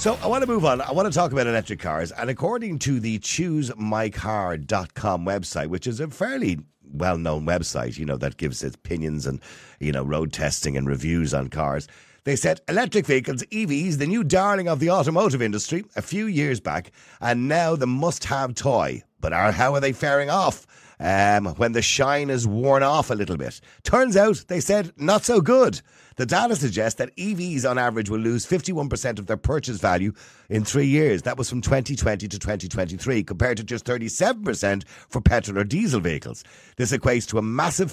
So I want to move on. I want to talk about electric cars. And according to the ChooseMyCar.com website, which is a fairly well-known website, that gives its opinions and, road testing and reviews on cars, they said electric vehicles, EVs, the new darling of the automotive industry a few years back, and now the must-have toy. But how are they faring off when the shine is worn off a little bit? Turns out, they said, not so good. The data suggests that EVs on average will lose 51% of their purchase value in 3 years. That was from 2020 to 2023, compared to just 37% for petrol or diesel vehicles. This equates to a massive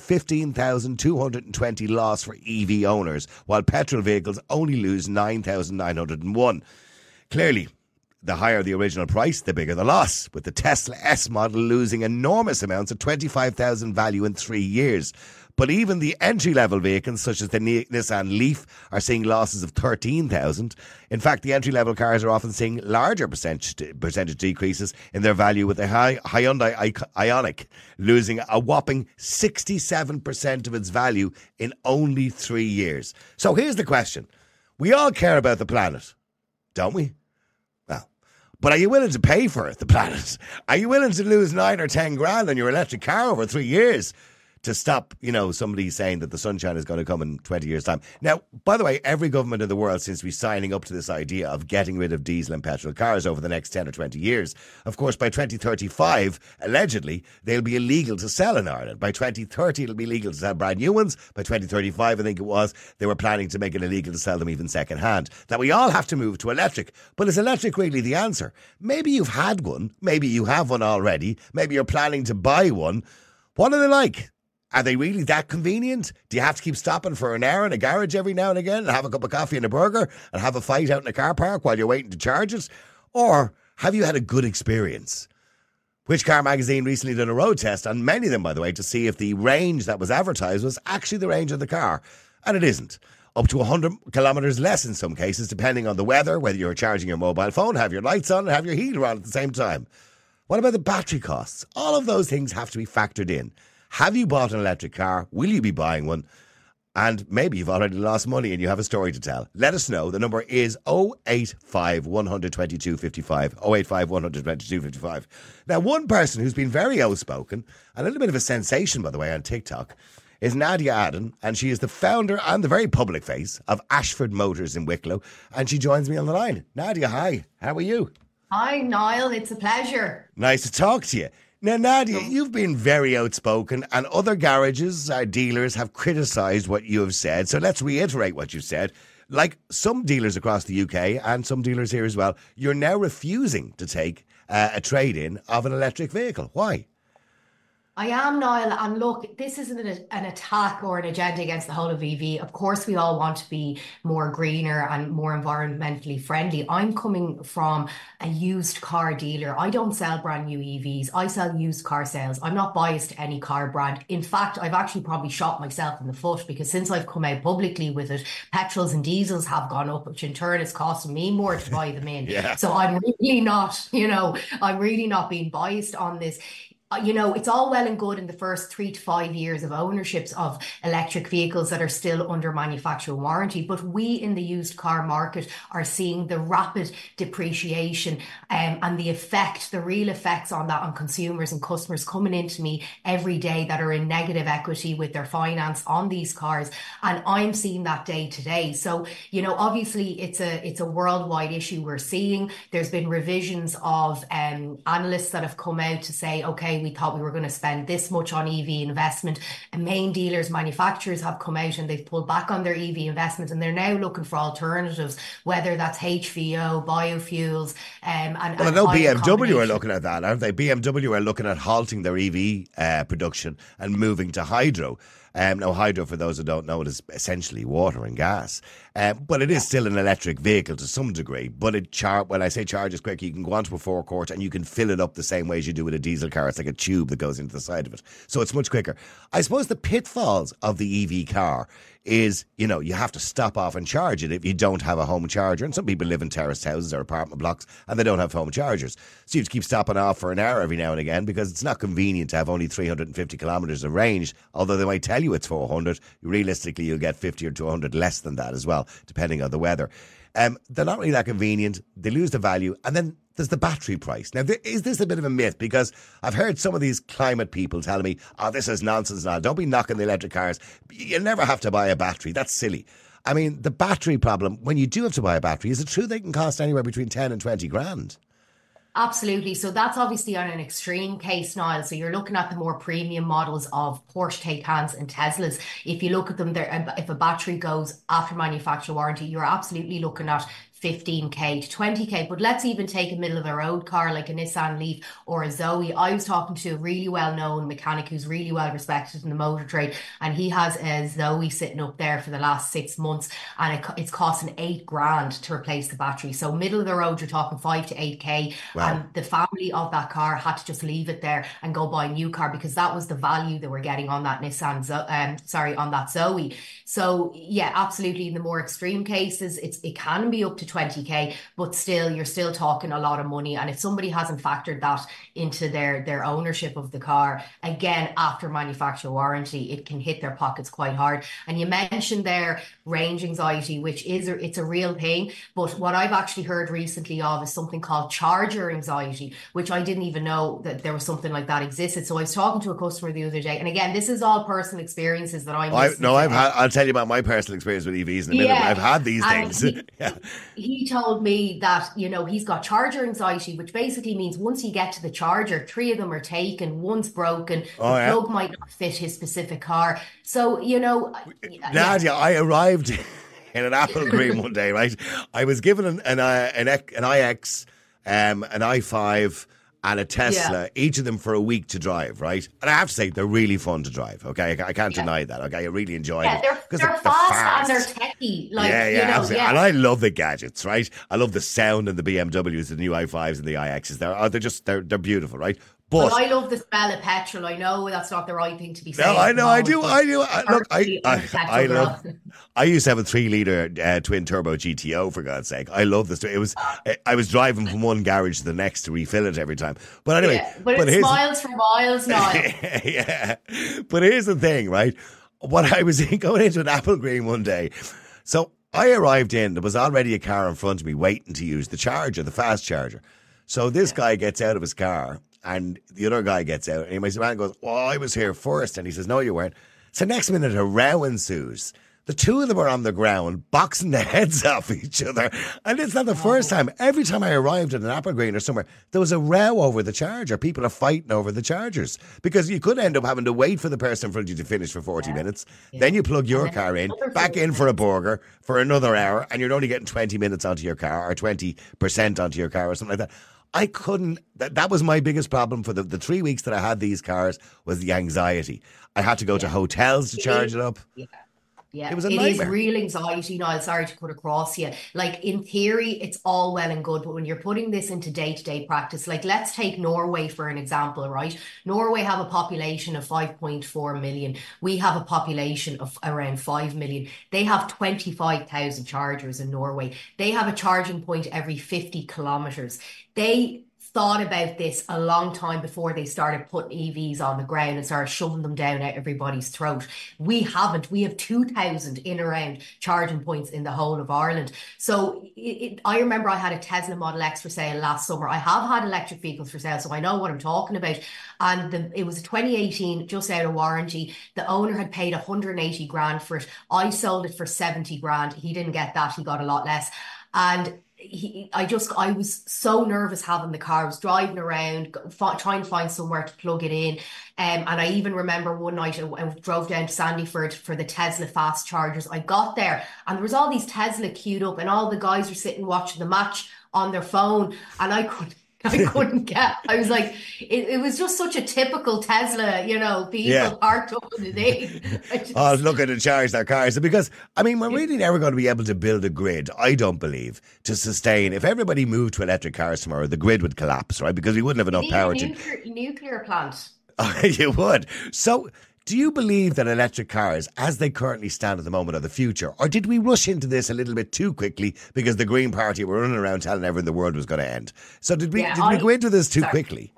15,220 loss for EV owners, while petrol vehicles only lose 9,901. Clearly, the higher the original price, the bigger the loss, with the Tesla S model losing enormous amounts of 25,000 value in 3 years. But even the entry-level vehicles, such as the Nissan Leaf, are seeing losses of 13,000. In fact, the entry-level cars are often seeing larger percentage decreases in their value, with the Hyundai Ioniq losing a whopping 67% of its value in only 3 years. So here's the question. We all care about the planet, don't we? But are you willing to pay for it, the planet? Are you willing to lose 9 or 10 grand on your electric car over 3 years to stop, somebody saying that the sunshine is going to come in 20 years' time? Now, by the way, every government in the world seems to be signing up to this idea of getting rid of diesel and petrol cars over the next 10 or 20 years. Of course, by 2035, allegedly, they'll be illegal to sell in Ireland. By 2030, it'll be legal to sell brand new ones. By 2035, I think it was, they were planning to make it illegal to sell them even second hand. That we all have to move to electric. But is electric really the answer? Maybe you've had one. Maybe you have one already. Maybe you're planning to buy one. What are they like? Are they really that convenient? Do you have to keep stopping for an hour in a garage every now and again and have a cup of coffee and a burger and have a fight out in a car park while you're waiting to charge it? Or have you had a good experience? Which Car Magazine recently did a road test on many of them, by the way, to see if the range that was advertised was actually the range of the car. And it isn't. Up to 100 kilometres less in some cases, depending on the weather, whether you're charging your mobile phone, have your lights on and have your heater on at the same time. What about the battery costs? All of those things have to be factored in. Have you bought an electric car? Will you be buying one? And maybe you've already lost money and you have a story to tell. Let us know. The number is 085 122 55. 085 122 55. Now, one person who's been very outspoken, a little bit of a sensation, by the way, on TikTok, is Nadia Aden, and she is the founder and the very public face of Ashford Motors in Wicklow, and she joins me on the line. Nadia, hi. How are you? Hi, Niall. It's a pleasure. Nice to talk to you. Now, Nadia, you've been very outspoken, and other garages, dealers, have criticised what you have said. So let's reiterate what you said. Like some dealers across the UK and some dealers here as well, you're now refusing to take a trade-in of an electric vehicle. Why? I am, Niall, and look, this isn't an attack or an agenda against the whole of EV. Of course, we all want to be more greener and more environmentally friendly. I'm coming from a used car dealer. I don't sell brand new EVs. I sell used car sales. I'm not biased to any car brand. In fact, I've actually probably shot myself in the foot because since I've come out publicly with it, petrols and diesels have gone up, which in turn is costing me more to buy them in. Yeah. So I'm really not, I'm really not being biased on this. It's all well and good in the first 3 to 5 years of ownerships of electric vehicles that are still under manufacturer warranty. But we in the used car market are seeing the rapid depreciation and the real effects on that on consumers and customers coming into me every day that are in negative equity with their finance on these cars. And I'm seeing that day to day. So, obviously it's a worldwide issue we're seeing. There's been revisions of analysts that have come out to say, okay, we thought we were going to spend this much on EV investment. And main dealers, manufacturers have come out and they've pulled back on their EV investments, and they're now looking for alternatives, whether that's HVO, biofuels, and well, I know BMW are looking at that, aren't they? BMW are looking at halting their EV production and moving to hydro. Now, hydro, for those who don't know, it is essentially water and gas. But it is still an electric vehicle to some degree. But when I say charges quick, you can go onto a forecourt and you can fill it up the same way as you do with a diesel car. It's like a tube that goes into the side of it. So it's much quicker. I suppose the pitfalls of the EV car is, you have to stop off and charge it if you don't have a home charger. And some people live in terraced houses or apartment blocks and they don't have home chargers. So you have to keep stopping off for an hour every now and again because it's not convenient to have only 350 kilometres of range. Although they might tell you it's 400, realistically you'll get 50 or 200 less than that as well, depending on the weather. They're not really that convenient. They lose the value. And then there's the battery price. Now, is this a bit of a myth? Because I've heard some of these climate people telling me, this is nonsense now. Don't be knocking the electric cars. You'll never have to buy a battery. That's silly. I mean, the battery problem, when you do have to buy a battery, is it true they can cost anywhere between 10 and 20 grand? Absolutely. So that's obviously on an extreme case, Niall. So you're looking at the more premium models of Porsche Taycans and Teslas. If you look at them there, if a battery goes after manufacturer warranty, you're absolutely looking at 15k to 20k. But let's even take a middle of the road car like a Nissan Leaf or a Zoe. I was talking to a really well-known mechanic who's really well respected in the motor trade, and he has a Zoe sitting up there for the last 6 months, and it's costing 8 grand to replace the battery. So middle of the road, you're talking 5 to 8k. Wow. And the family of that car had to just leave it there and go buy a new car because that was the value they were getting on that on that Zoe. So yeah, absolutely. In the more extreme cases, it can be up to 20k, but still, you're still talking a lot of money. And if somebody hasn't factored that into their ownership of the car, again, after manufacturer warranty, it can hit their pockets quite hard. And you mentioned there range anxiety, which it's a real thing. But what I've actually heard recently of is something called charger anxiety, which I didn't even know that there was something like that existed. So I was talking to a customer the other day, and again, this is all personal experiences that I'll tell you about my personal experience with EVs in a minute. But I've had these things. He told me that, he's got charger anxiety, which basically means once you get to the charger, 3 of them are taken, one's broken, the plug might not fit his specific car. So, Nadia, I arrived in an Apple Green one day, right? I was given an iX, an i5 and a Tesla, each of them for a week to drive, right? And I have to say, they're really fun to drive, okay? I can't deny that, okay? I really enjoyed it. They're fast and they're techy. Absolutely. And I love the gadgets, right? I love the sound and the BMWs, the new i5s and the iXs. They're beautiful, right? But I love the smell of petrol. I know that's not the right thing to be saying. No, I know, I do. Look, I love. I used to have a 3-litre twin turbo GTO, for God's sake. I love this. I was driving from one garage to the next to refill it every time. But anyway, but it's miles for miles now. Yeah, but here's the thing, right? What I was going into an Apple Green one day, so I arrived in. There was already a car in front of me waiting to use the charger, the fast charger. So this guy gets out of his car. And the other guy gets out, and my man goes, "Well, I was here first." And he says, "No, you weren't." So next minute, a row ensues. The two of them are on the ground, boxing the heads off each other. And it's not the first time. Every time I arrived at an Apple Green or somewhere, there was a row over the charger. People are fighting over the chargers. Because you could end up having to wait for the person in front of you to finish for 40 minutes. Yeah. Then you plug your car in, back in for a burger for another hour, and you're only getting 20 minutes onto your car or 20% onto your car or something like that. I couldn't, that was my biggest problem for the 3 weeks that I had these cars, was the anxiety. I had to go to hotels to charge it up. Yeah, it was a nightmare. Is real anxiety. Now, sorry to cut across you. Like, in theory, it's all well and good, but when you're putting this into day-to-day practice, like, let's take Norway for an example, right? Norway have a population of 5.4 million. We have a population of around 5 million. They have 25,000 chargers in Norway. They have a charging point every 50 kilometers. They thought about this a long time before they started putting EVs on the ground and started shoving them down everybody's throat. We haven't. We have 2,000 in around charging points in the whole of Ireland. So I remember I had a Tesla Model X for sale last summer. I have had electric vehicles for sale, so I know what I'm talking about. And it was 2018, just out of warranty. The owner had paid 180 grand for it. I sold it for 70 grand. He didn't get that. He got a lot less. And I was so nervous having the car. I was driving around, trying to find somewhere to plug it in. And I even remember one night I drove down to Sandyford for the Tesla fast chargers. I got there and there was all these Tesla queued up and all the guys were sitting watching the match on their phone, and I couldn't get. I was like, it was just such a typical Tesla, people parked up in the day. I was looking to charge their cars because, we're really never going to be able to build a grid, I don't believe, to sustain. If everybody moved to electric cars tomorrow, the grid would collapse, right? Because we wouldn't have enough power nuclear plant. You would. So Do you believe that electric cars, as they currently stand at the moment, are the future? Or did we rush into this a little bit too quickly because the Green Party were running around telling everyone the world was going to end? So did we go into this too quickly?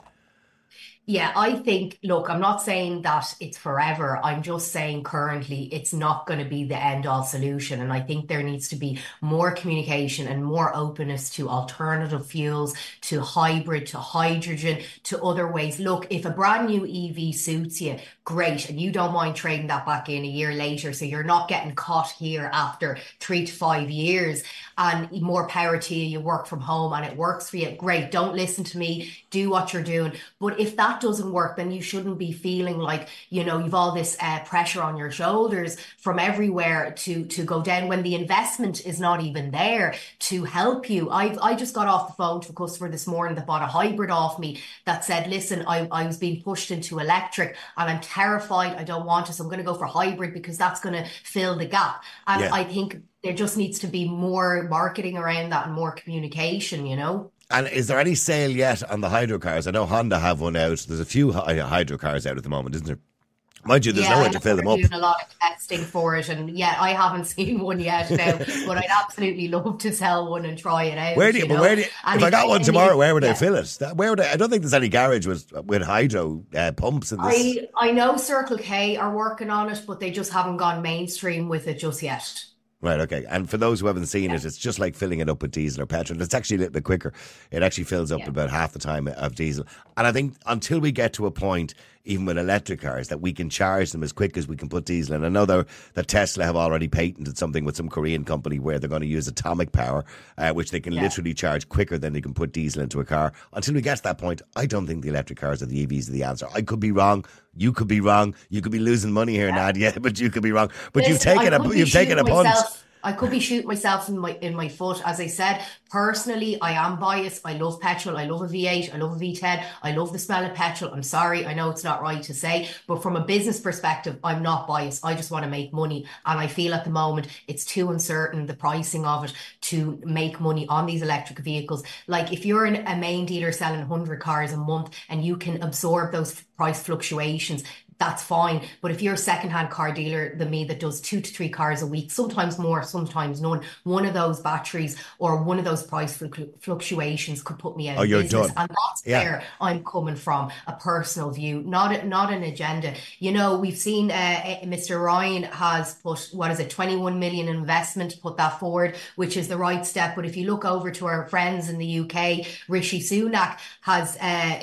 Yeah, I think, look, I'm not saying that it's forever. I'm just saying currently it's not going to be the end all solution. And I think there needs to be more communication and more openness to alternative fuels, to hybrid, to hydrogen, to other ways. Look, if a brand new EV suits you, great. And you don't mind trading that back in a year later. So you're not getting caught here after 3 to 5 years, and more power to you. You work from home and it works for you. Great. Don't listen to me. Do what you're doing. But if that doesn't work, then you shouldn't be feeling like, you've all this pressure on your shoulders from everywhere to go down when the investment is not even there to help you. I just got off the phone to a customer this morning that bought a hybrid off me that said, listen, I was being pushed into electric and I'm terrified. I don't want it. So I'm going to go for hybrid because that's going to fill the gap. And I think there just needs to be more marketing around that and more communication, And is there any sale yet on the hydro cars? I know Honda have one out. There's a few hydro cars out at the moment, isn't there? Mind you, there's nowhere to fill them up. Doing a lot of testing for it, and I haven't seen one yet now, but I'd absolutely love to sell one and try it out. If I got one tomorrow, where would I fill it? I don't think there's any garage with hydro pumps in this. I know Circle K are working on it, but they just haven't gone mainstream with it just yet. Right, okay. And for those who haven't seen it, it's just like filling it up with diesel or petrol. It's actually a little bit quicker. It actually fills up about half the time of diesel. And I think until we get to a point, even with electric cars, that we can charge them as quick as we can put diesel in. I know that Tesla have already patented something with some Korean company where they're going to use atomic power, which they can literally charge quicker than they can put diesel into a car. Until we get to that point, I don't think the electric cars or the EVs are the answer. I could be wrong. You could be wrong. You could be losing money here, Nadia, but you could be wrong. But you've taken a punt. I could be shooting myself in my foot. As I said, personally, I am biased. I love petrol. I love a V8. I love a V10. I love the smell of petrol. I'm sorry. I know it's not right to say, but from a business perspective, I'm not biased. I just want to make money. And I feel at the moment it's too uncertain, the pricing of it, to make money on these electric vehicles. Like if you're a main dealer selling 100 cars a month and you can absorb those price fluctuations, that's fine. But if you're a secondhand car dealer than me that does 2 to 3 cars a week, sometimes more, sometimes none, one of those batteries or one of those price fluctuations could put me out of business. Done. And that's where I'm coming from, a personal view, not an agenda. We've seen Mr. Ryan has put, 21 million investment, put that forward, which is the right step. But if you look over to our friends in the UK, Rishi Sunak has,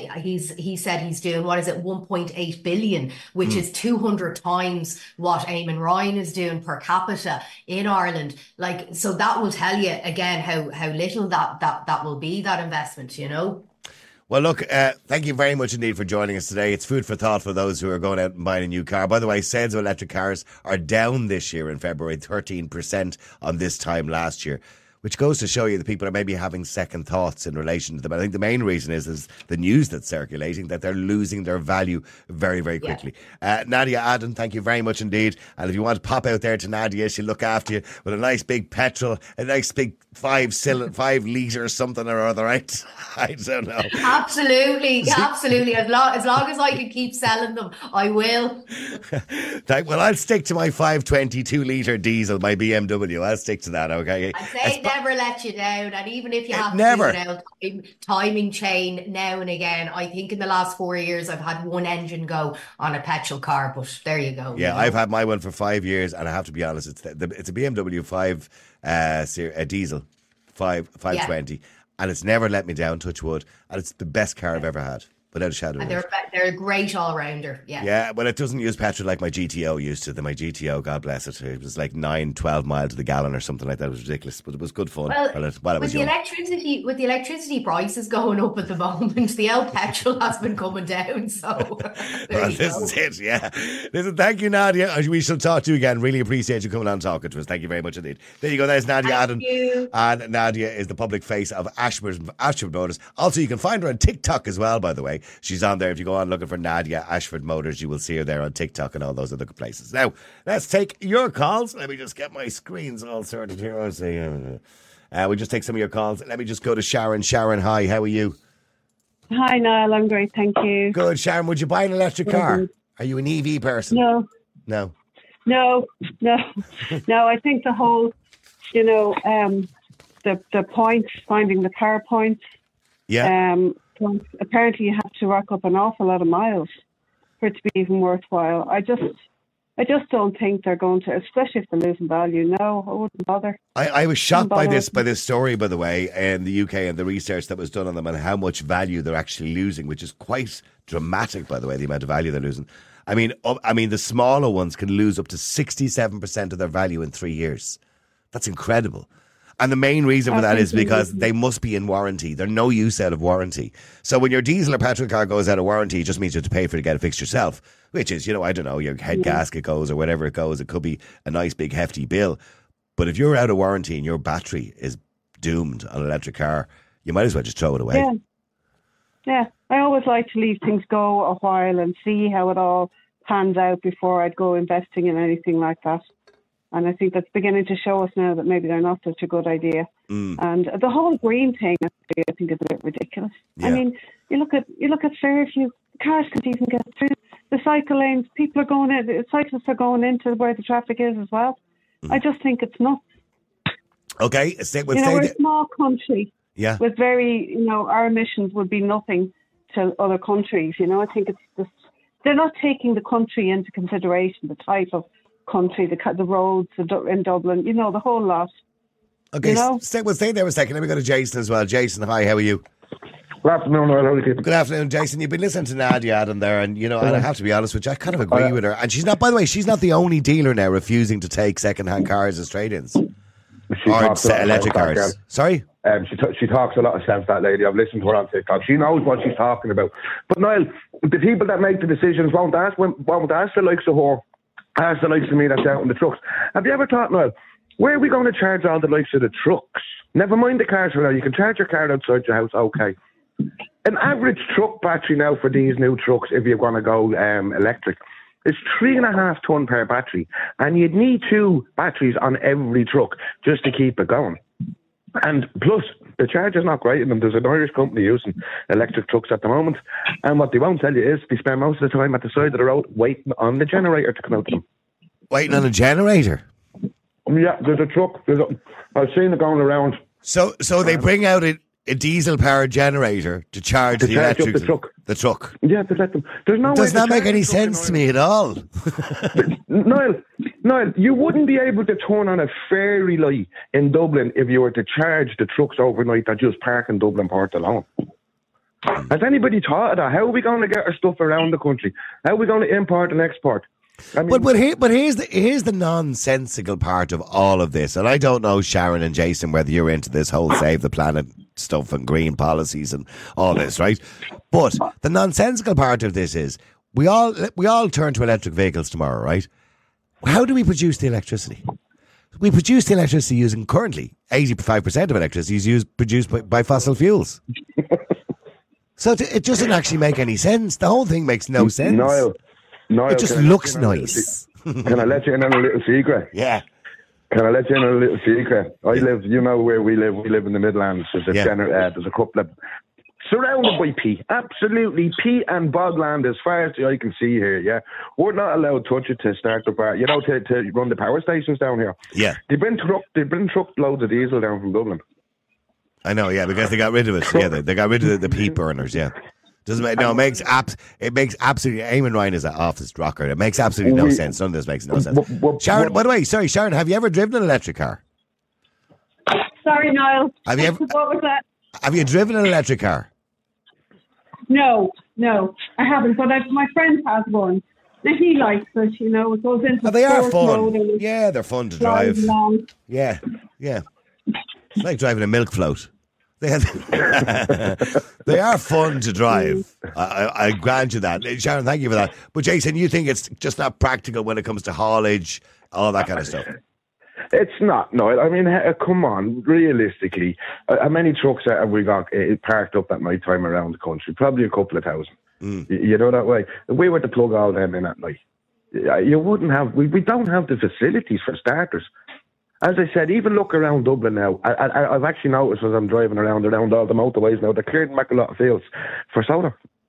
he said he's doing, 1.8 billion, which is 200 times what Eamon Ryan is doing per capita in Ireland. So that will tell you again how little that will be, that investment, Well, look, thank you very much indeed for joining us today. It's food for thought for those who are going out and buying a new car. By the way, sales of electric cars are down this year in February, 13% on this time last year, which goes to show you that people are maybe having second thoughts in relation to them. I think the main reason is the news that's circulating, that they're losing their value very, very quickly. Nadia Adden, thank you very much indeed. And if you want to pop out there to Nadia, she'll look after you with a nice big petrol, a nice big 5 litre something or other, right? I don't know. Absolutely, absolutely. As long as I can keep selling them, I will. Well, I'll stick to my 522 litre diesel, my BMW. I'll stick to that, okay? I'd say never let you down, and even if you have to do timing chain now and again, I think in the last 4 years I've had one engine go on a petrol car, but there you go. Yeah, I've had my one for 5 years, and I have to be honest, it's a BMW 5 a diesel 520, and it's never let me down, touch wood, and it's the best car I've ever had. Without a shadow of a doubt. They're a great all-rounder, yeah. Yeah, well, it doesn't use petrol like my GTO used to. My GTO, God bless it, it was like 12 miles to the gallon or something like that. It was ridiculous, but it was good fun. With the electricity prices going up at the moment, the old petrol has been coming down, so this is it, yeah. Listen, thank you, Nadia. We shall talk to you again. Really appreciate you coming on and talking to us. Thank you very much indeed. There you go, there's Nadia Adden. And Nadia is the public face of Ashford Motors. Also, you can find her on TikTok as well, by the way. She's on there. If you go on looking for Nadia Ashford Motors, you will see her there on TikTok and all those other places. Now, let's take your calls. Let me just get my screens all sorted here. I'll see. We'll just take some of your calls. Let me just go to Sharon. Sharon, hi. How are you? Hi, Niall. I'm great. Thank you. Good. Sharon, would you buy an electric car? Are you an EV person? No. No. No. I think the whole, the points, finding the car points. Yeah. Apparently, you have to rack up an awful lot of miles for it to be even worthwhile. I just don't think they're going to, especially if they're losing value. No, I wouldn't bother. I was shocked by this story, by the way, in the UK and the research that was done on them and how much value they're actually losing, which is quite dramatic, by the way, the amount of value they're losing. I mean, the smaller ones can lose up to 67% of their value in 3 years. That's incredible. And the main reason for that is because they must be in warranty. They're no use out of warranty. So when your diesel or petrol car goes out of warranty, it just means you have to pay for it to get it fixed yourself, which is, I don't know, your head gasket goes or whatever it goes. It could be a nice big hefty bill. But if you're out of warranty and your battery is doomed on an electric car, you might as well just throw it away. Yeah. I always like to leave things go a while and see how it all pans out before I'd go investing in anything like that. And I think that's beginning to show us now that maybe they're not such a good idea. And the whole green thing, I think, is a bit ridiculous. Yeah. I mean, you look at Fairview, cars can't even get through the cycle lanes. People are going in, cyclists are going into where the traffic is as well. I just think it's nuts. Okay, we're a small country. Yeah. With very, our emissions would be nothing to other countries. I think it's just, they're not taking the country into consideration, the type of country, the roads in Dublin, the whole lot. Okay, stay there a second. Let me go to Jason as well. Jason, hi, how are you? Good afternoon, how are you? Good afternoon, Jason. You've been listening to Nadia Adam there, and and I have to be honest with you, I kind of agree with her. And she's not, by the way, she's not the only dealer now refusing to take second-hand cars as trade-ins. Or electric cars. Sorry? She talks a lot of sense, that lady. I've listened to her on TikTok. She knows what she's talking about. But Niall, the people that make the decisions won't ask the likes of her. Ask the likes of me that's out in the trucks. Have you ever thought, Noel, where are we going to charge all the likes of the trucks? Never mind the cars for now. You can charge your car outside your house, okay. An average truck battery now for these new trucks, if you're going to go electric, is 3.5 ton per battery. And you'd need 2 batteries on every truck just to keep it going. And plus, the charge is not great in them. There's an Irish company using electric trucks at the moment. And what they won't tell you is they spend most of the time at the side of the road waiting on the generator to come out to them. Waiting on a generator? Yeah, there's a truck. I've seen it going around. So they bring out a diesel-powered generator to charge the electric... The truck. Yeah, to let them... There's no Does not make any sense to me at all. Niall, you wouldn't be able to turn on a fairy light in Dublin if you were to charge the trucks overnight that just park in Dublin Port alone. Has anybody thought of that? How are we going to get our stuff around the country? How are we going to import and export? I mean, but here's the nonsensical part of all of this, and I don't know, Sharon and Jason, whether you're into this whole save the planet stuff and green policies and all this, right? But the nonsensical part of this is we all turn to electric vehicles tomorrow, right? How do we produce the electricity? We produce the electricity using, currently 85% of electricity is produced by fossil fuels. So it doesn't actually make any sense. The whole thing makes no sense. Niall, it just looks nice. Can I let you in on a little secret? Yeah. Can I let you in on a little secret? I live, where we live. We live in the Midlands. There's a couple of... Surrounded by peat. Absolutely peat and bogland as far as the eye can see here, yeah? We're not allowed to touch it to start the bar, to run the power stations down here. Yeah. They've been trucked loads of diesel down from Dublin. I know, yeah, because they got rid of it. Yeah, they got rid of the peat burners, yeah. It makes absolutely... Eamon Ryan is an office rocker. It makes absolutely no sense. None of this makes no sense. Sharon, by the way, sorry, Sharon, have you ever driven an electric car? Sorry, Niall. Have you ever... What was that? Have you driven an electric car? No, I haven't. But my friend has one. And he likes it, It goes into they are fun. Yeah, they're fun to drive. Along. Yeah. It's like driving a milk float. They are fun to drive. I grant you that. Sharon, thank you for that. But Jason, you think it's just not practical when it comes to haulage, all that kind of stuff? It's not, no. I mean, come on, realistically, how many trucks have we got parked up at night time around the country? Probably a couple of thousand. That way. If we were to plug all them in at night, you wouldn't have, we don't have the facilities for starters. As I said, even look around Dublin now. I've actually noticed as I'm driving around all the motorways now, they're clearing back a lot of fields for solar.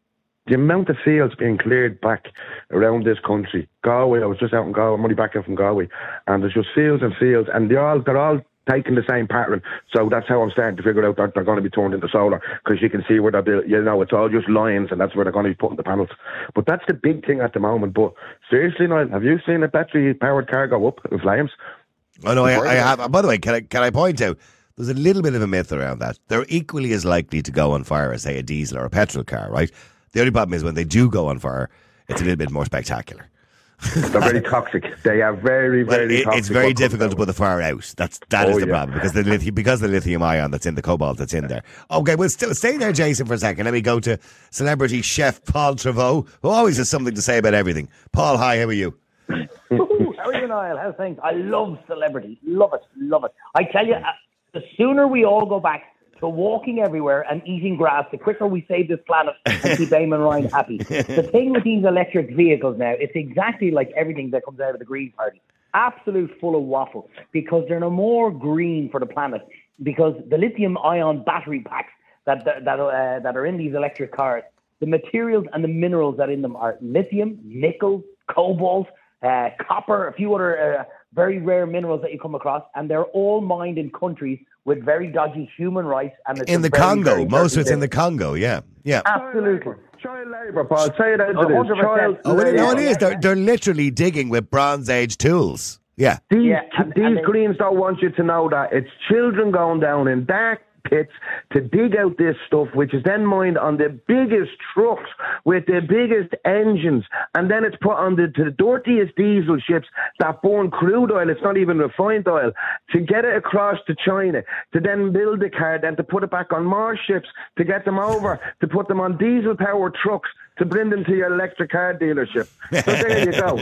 the amount of fields being cleared back around this country. Galway, I was just out in Galway, I'm only back out from Galway, and there's just fields and fields, and they're all taking the same pattern. So that's how I'm starting to figure out that they're going to be turned into solar, because you can see where they're built. It's all just lines, and that's where they're going to be putting the panels. But that's the big thing at the moment. But seriously, Niall, have you seen a battery-powered car go up in flames? Oh no, I have. By the way, can I point out, there's a little bit of a myth around that. They're equally as likely to go on fire as, say, a diesel or a petrol car, right? The only problem is when they do go on fire, it's a little bit more spectacular. They're very toxic. They are very toxic. It's very difficult to put the fire out. That is the problem, because the lithium ion that's in the cobalt that's in there. Okay, we'll still stay there, Jason, for a second. Let me go to celebrity chef Paul Trevaux, who always has something to say about everything. Paul, hi, how are you? How are you, Niall? How's things? I love celebrity. Love it. I tell you, the sooner we all go back to walking everywhere and eating grass, the quicker we save this planet and keep Eamon Ryan happy. The thing with these electric vehicles now, it's exactly like everything that comes out of the Green Party. Absolute full of waffle, because they're no more green for the planet, because the lithium-ion battery packs that are in these electric cars, the materials and the minerals that are in them are lithium, nickel, cobalt, copper, a few other very rare minerals that you come across, and they're all mined in countries with very dodgy human rights. And it's in the Congo, most of it's in the Congo. Yeah. Absolutely. Child labour, Paul. Say it as it is. 100%. It is. They're literally digging with Bronze Age tools. Yeah. These Greens don't want you to know that. It's children going down in dark pits to dig out this stuff, which is then mined on the biggest trucks with the biggest engines, and then it's put on the dirtiest diesel ships that burn crude oil. It's not even refined oil, to get it across to China, to then build the car, then to put it back on more ships, to get them over, to put them on diesel powered trucks, to bring them to your electric car dealership. So there you go.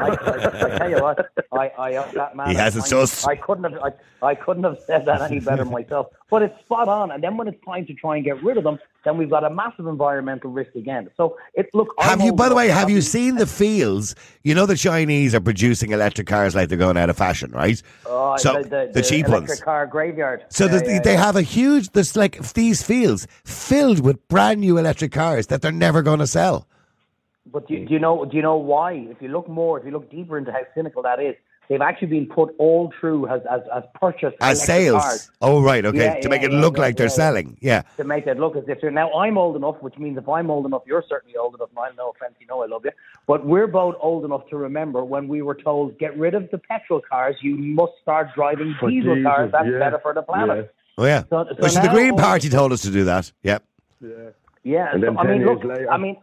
I tell you what, I that man. He has it just. I couldn't have said that any better myself. But it's spot on. And then when it's time to try and get rid of them, then we've got a massive environmental risk again. So have you seen the fields? You know, the Chinese are producing electric cars like they're going out of fashion, right? So the cheap electric ones. Car graveyard. So they have a huge. There's like these fields filled with brand new electric cars that they're never going to sell. But do you know why? If you look deeper into how cynical that is, they've actually been put all through as purchased as sales. Cars. Oh, right, okay. To make it look like they're selling. Yeah. To make it look as if they're. Now, I'm old enough, which means if I'm old enough, you're certainly old enough. Niall, no offense, you know I love you. But we're both old enough to remember when we were told, get rid of the petrol cars, you must start driving diesel cars. That's better for the planet. Yeah. Oh, yeah. So the Green Party told us to do that. Yep. Yeah. And then 10 years later.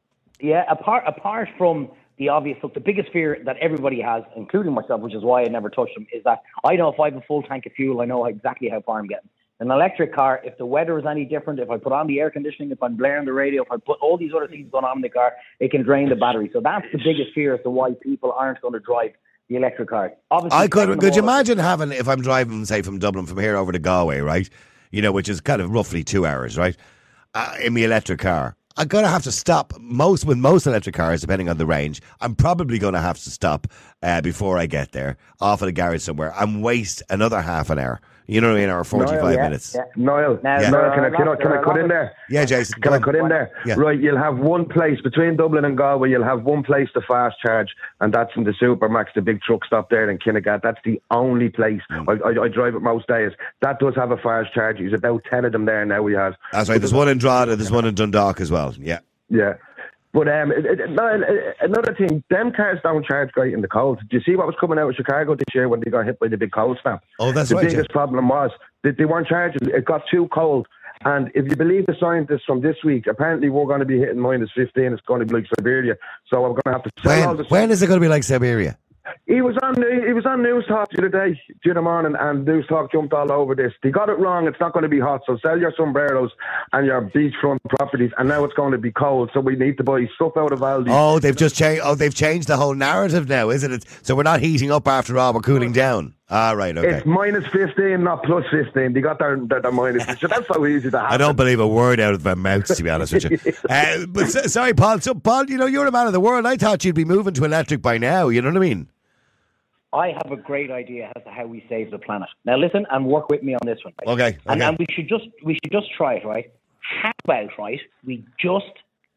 Apart from the obvious, look, the biggest fear that everybody has, including myself, which is why I never touch them, is that I know if I have a full tank of fuel, I know exactly how far I'm getting. An electric car, if the weather is any different, if I put on the air conditioning, if I'm blaring the radio, if I put all these other things going on in the car, it can drain the battery. So that's the biggest fear as to why people aren't going to drive the electric car. Obviously, could you imagine having, if I'm driving, say, from Dublin, from here over to Galway, right? You know, which is kind of roughly 2 hours, right? In the electric car. I'm going to have to stop with most electric cars, depending on the range. I'm probably going to have to stop before I get there, off at a garage somewhere, and waste another half an hour. You know what I mean? Or 45 minutes. Yeah. Niall, can I cut in there? Yeah, Jason. Can I cut in there? Yeah. Right, you'll have one place, between Dublin and Galway, you'll have one place to fast charge, and that's in the Supermax, the big truck stop there in Kinnegad. That's the only place. I drive it most days. That does have a fast charge. There's about 10 of them there now we have. That's right. There's one in Drogheda, there's one in Dundalk as well. Yeah. Yeah. But another thing, them cars don't charge great in the cold. Do you see what was coming out of Chicago this year when they got hit by the big cold snap? Oh, that's right. The biggest problem was that they weren't charging. It got too cold. And if you believe the scientists from this week, apparently we're going to be hitting -15. It's going to be like Siberia. So I'm going to have to sell all this. When is it going to be like Siberia? He was on News Talk the other day, during the morning, and News Talk jumped all over this. They got it wrong. It's not going to be hot, so sell your sombreros and your beachfront properties. And now it's going to be cold, so we need to buy stuff out of Aldi. Oh, they've changed the whole narrative now, isn't it? So we're not heating up after all; we're cooling down. Ah, right, okay. It's -15, not +15. They got their minus. So that's so easy to happen. I don't believe a word out of their mouths, to be honest with you. But sorry, Paul. So, Paul, you know, you're a man of the world. I thought you'd be moving to electric by now. You know what I mean? I have a great idea as to how we save the planet. Now, listen and work with me on this one. Right? Okay. And we should just try it, right? How about, right? We just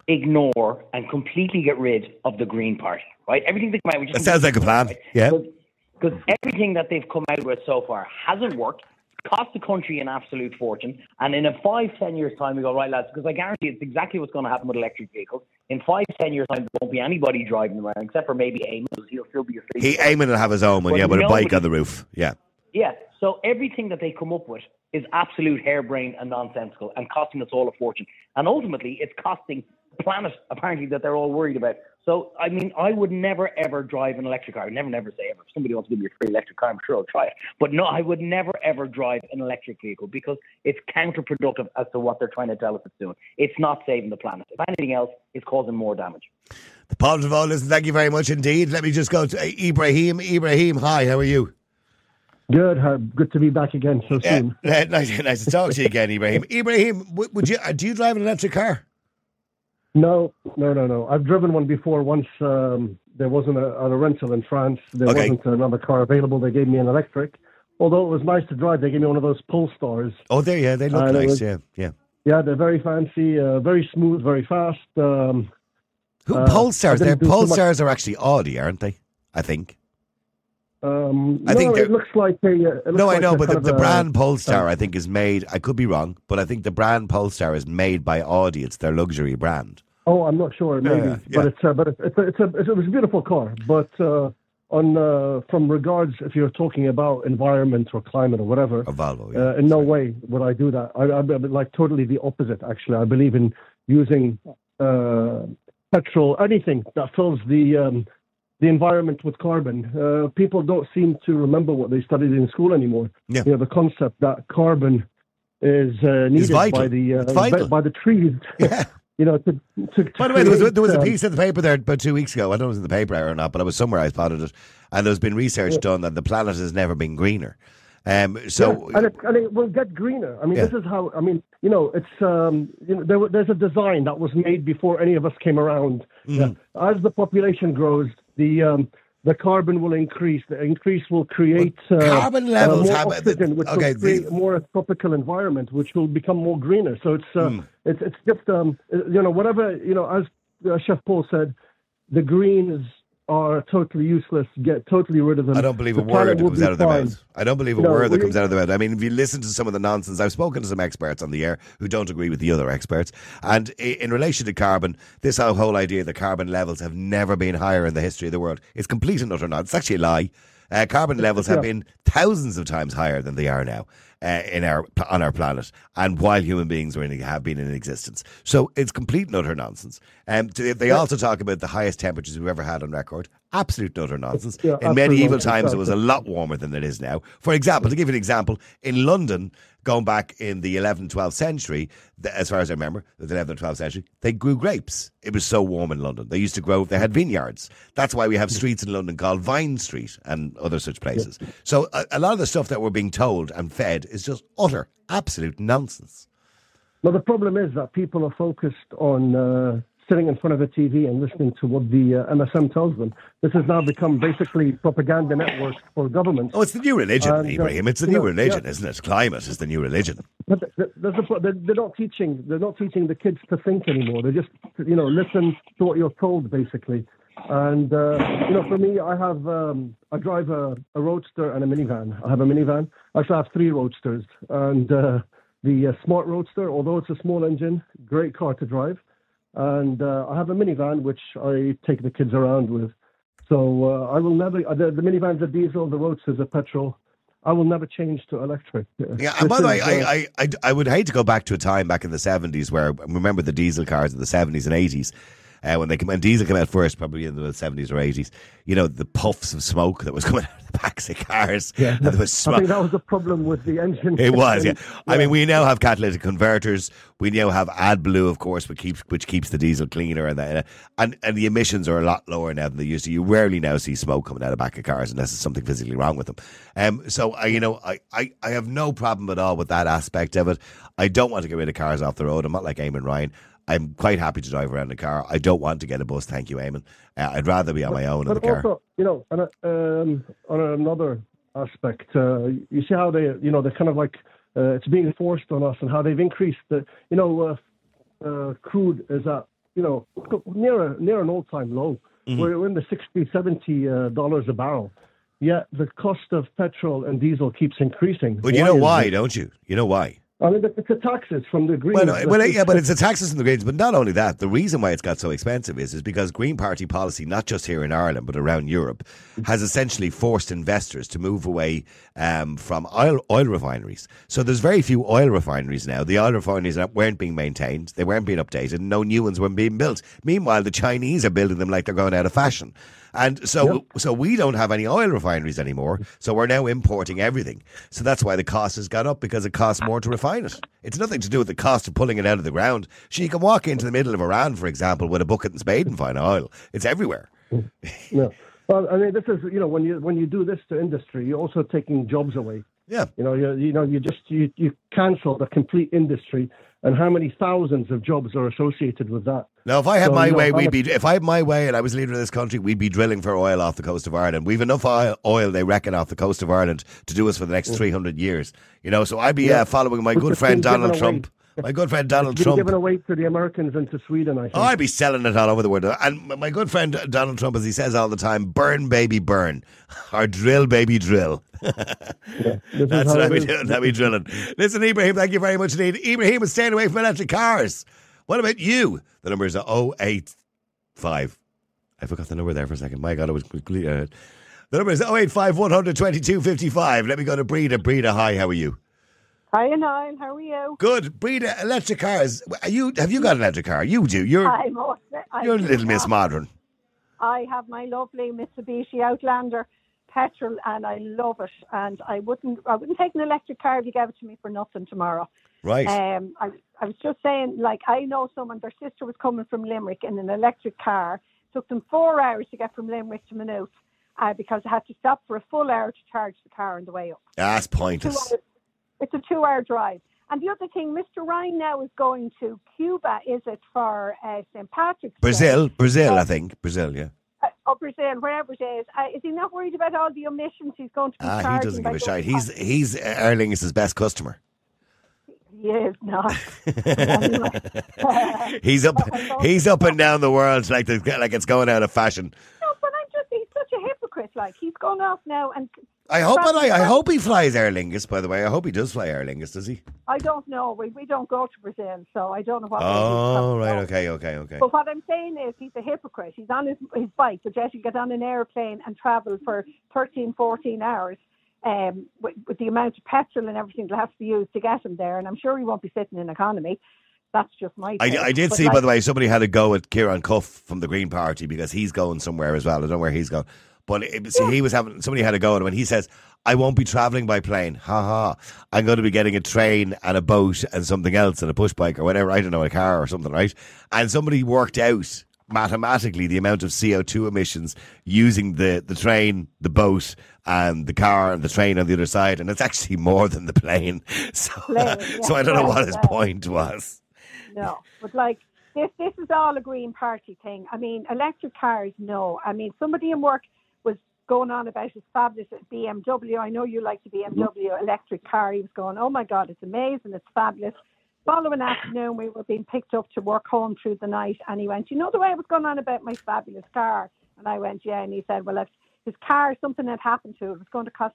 ignore and completely get rid of the Green Party, right? Everything they come out with. That sounds like a plan. Right? Yeah. Because everything that they've come out with so far hasn't worked. Cost the country an absolute fortune, and in a 5-10 years time we go, right lads, because I guarantee it's exactly what's going to happen with electric vehicles. In 5-10 years time there won't be anybody driving them around except for maybe Eamon. He'll still be asleep. Eamon will have his own one, with a bike on the roof. Yeah So everything that they come up with is absolute harebrained and nonsensical and costing us all a fortune, and ultimately it's costing the planet apparently that they're all worried about. So, I mean, I would never, ever drive an electric car. Never say ever. If somebody wants to give me a free electric car, I'm sure I'll try it. But no, I would never, ever drive an electric vehicle because it's counterproductive as to what they're trying to tell us it's doing. It's not saving the planet. If anything else, it's causing more damage. The positive all, listen, thank you very much indeed. Let me just go to Ibrahim. Ibrahim, hi, how are you? Good. Good to be back again so soon. Nice to talk to you again, Ibrahim. Ibrahim, do you drive an electric car? No. I've driven one before. Once there wasn't a rental in France. There wasn't another car available. They gave me an electric. Although it was nice to drive, they gave me one of those Polestars. Oh, they look nice, yeah. Yeah, they're very fancy, very smooth, very fast. Polestars? Polestars are actually Audi, aren't they? I think. It looks like a... I know, but the brand Polestar, I think, is made... I could be wrong, but I think the brand Polestar is made by Audi. It's their luxury brand. Oh, I'm not sure, maybe. Yeah. But it was a beautiful car. But from regards, if you're talking about environment or climate or whatever... A Volvo, in no way would I do that. I'm like totally the opposite, actually. I believe in using petrol, anything that fills the environment with carbon. People don't seem to remember what they studied in school anymore. Yeah. The concept that carbon is needed by the trees. Yeah. By the way, there was a piece in the paper there about 2 weeks ago. I don't know if it was in the paper or not, but I was somewhere I spotted it. And there's been research done that the planet has never been greener. And it will get greener. I mean, this is how. I mean, it's there's a design that was made before any of us came around. Mm. As the population grows, the carbon will increase. The increase will create carbon levels more oxygen, which will create a more tropical environment, which will become more greener. So it's just whatever as Chef Paul said, the greens are totally useless. Get totally rid of them. I don't believe a word that comes out of their mouth. I don't believe a word that comes out of their mouth. I mean, if you listen to some of the nonsense, I've spoken to some experts on the air who don't agree with the other experts. And in relation to carbon, this whole idea that carbon levels have never been higher in the history of the world is complete and utter nonsense. It's actually a lie. Carbon levels have been thousands of times higher than they are now on our planet, and while human beings have been in existence. So it's complete and utter nonsense. They also talk about the highest temperatures we've ever had on record. Absolute and utter nonsense. In medieval times, it was a lot warmer than it is now. For example, to give you an example, in London, going back in the 11th, 12th century, as far as I remember, the 11th and 12th century, they grew grapes. It was so warm in London. They used to grow, they had vineyards. That's why we have streets in London called Vine Street and other such places. Yeah. So a lot of the stuff that we're being told and fed is just utter, absolute nonsense. Well, the problem is that people are focused on sitting in front of a TV and listening to what the MSM tells them. This has now become basically propaganda networks for governments. Oh, it's the new religion, Ibrahim. It's the new religion, isn't it? Climate is the new religion. But they're not teaching the kids to think anymore. They just listen to what you're told, basically. And for me, I drive a roadster and a minivan. I have a minivan. Actually, I have 3 roadsters, and the Smart Roadster, although it's a small engine, great car to drive. And I have a minivan which I take the kids around with. So I will never. The minivan's a diesel, the roadster's a petrol. I will never change to electric. Yeah, and by the way, I would hate to go back to a time back in the 70s where, remember the diesel cars in the 70s and 80s. When diesel came out first, probably in the 70s or 80s, the puffs of smoke that was coming out of the backs of cars. Yeah, and there was smoke. I think that was the problem with the engine. It was, yeah. I mean, we now have catalytic converters. We now have AdBlue, of course, which keeps the diesel cleaner, and the emissions are a lot lower now than they used to. You rarely now see smoke coming out of the back of cars unless there's something physically wrong with them. So I have no problem at all with that aspect of it. I don't want to get rid of cars off the road. I'm not like Eamon Ryan. I'm quite happy to drive around a car. I don't want to get a bus, thank you, Eamon. I'd rather be on my own in the car. But also, on another aspect, you see how they're kind of like it's being forced on us, and how they've increased the, crude is at near an all-time low. Mm-hmm. We're in the $60-70 a barrel. Yet the cost of petrol and diesel keeps increasing. But you know why, don't you? You know why? I mean, it's the taxes from the Greens. But it's the taxes from the Greens. But not only that, the reason why it's got so expensive is because Green Party policy, not just here in Ireland, but around Europe, has essentially forced investors to move away from oil refineries. So there's very few oil refineries now. The oil refineries weren't being maintained. They weren't being updated. And no new ones were being built. Meanwhile, the Chinese are building them like they're going out of fashion. And so we don't have any oil refineries anymore. So we're now importing everything. So that's why the cost has gone up, because it costs more to refine it. It's nothing to do with the cost of pulling it out of the ground. So you can walk into the middle of Iran, for example, with a bucket and spade and find oil. It's everywhere. Yeah. Well, I mean, this is, when you do this to industry, you're also taking jobs away. Yeah. You cancel the complete industry, and how many thousands of jobs are associated with that? Now, if I had my way, if I had my way and I was leader of this country, we'd be drilling for oil off the coast of Ireland. We've enough oil, they reckon, off the coast of Ireland to do us for the next 300 years. So I'd be following my good friend Donald Trump. My good friend Donald Trump. Giving away to the Americans and to Sweden, I think. Oh, I'd be selling it all over the world. And my good friend Donald Trump, as he says all the time, burn, baby, burn. Or drill, baby, drill. That's what I'd be doing. I'd be drilling. Listen, Ibrahim, thank you very much indeed. Ibrahim is staying away from electric cars. What about you? The number is 085. I forgot the number there for a second. My God, it was completely... the number is 085 100 22 55. Let me go to Breda. Breda, hi, how are you? Hi, Niall. How are you? Good. Breda, electric cars. Have you got an electric car? You do. You're a little Miss Modern. I have my lovely Mitsubishi Outlander petrol, and I love it. And I wouldn't take an electric car if you gave it to me for nothing tomorrow. Right. I was just saying, I know someone, their sister was coming from Limerick in an electric car. It took them 4 hours to get from Limerick to Maynooth because they had to stop for a full hour to charge the car on the way up. That's pointless. It's a 2-hour drive. And the other thing, Mr. Ryan now is going to Cuba, is it, for St. Patrick's Day? Brazil, I think. Brazil, yeah. Brazil, wherever it is. Is he not worried about all the emissions he's going to be charging? He doesn't give a shite. He's Aer Lingus' best customer. He is not. He's up and down the world like it's going out of fashion. No, but he's such a hypocrite. He's gone off now and... I hope he flies Aer Lingus, by the way. I hope he does fly Aer Lingus, does he? I don't know. We don't go to Brazil, so I don't know what... Oh, right, okay. But what I'm saying is he's a hypocrite. He's on his bike, but yet you get on an airplane and travel for 13, 14 hours with the amount of petrol and everything that has to be used to get him there. And I'm sure he won't be sitting in economy. That's just my take. I did see, by the way, somebody had a go at Kieran Cuff from the Green Party because he's going somewhere as well. I don't know where he's going. But somebody had a go at him, and he says, I won't be travelling by plane. Ha ha. I'm going to be getting a train and a boat and something else and a push bike or whatever. I don't know, a car or something, right? And somebody worked out mathematically the amount of CO2 emissions using the train, the boat, and the car and the train on the other side. And it's actually more than the plane. So I don't know what his point was. No, but this is all a Green Party thing. I mean, electric cars, no. I mean, somebody in work was going on about his fabulous BMW. I know you like the BMW electric car. He was going, oh my God, it's amazing, it's fabulous. Following afternoon, we were being picked up to work home through the night, and he went, you know the way I was going on about my fabulous car? And I went, yeah. And he said, well, if his car, something had happened to it, it was going to cost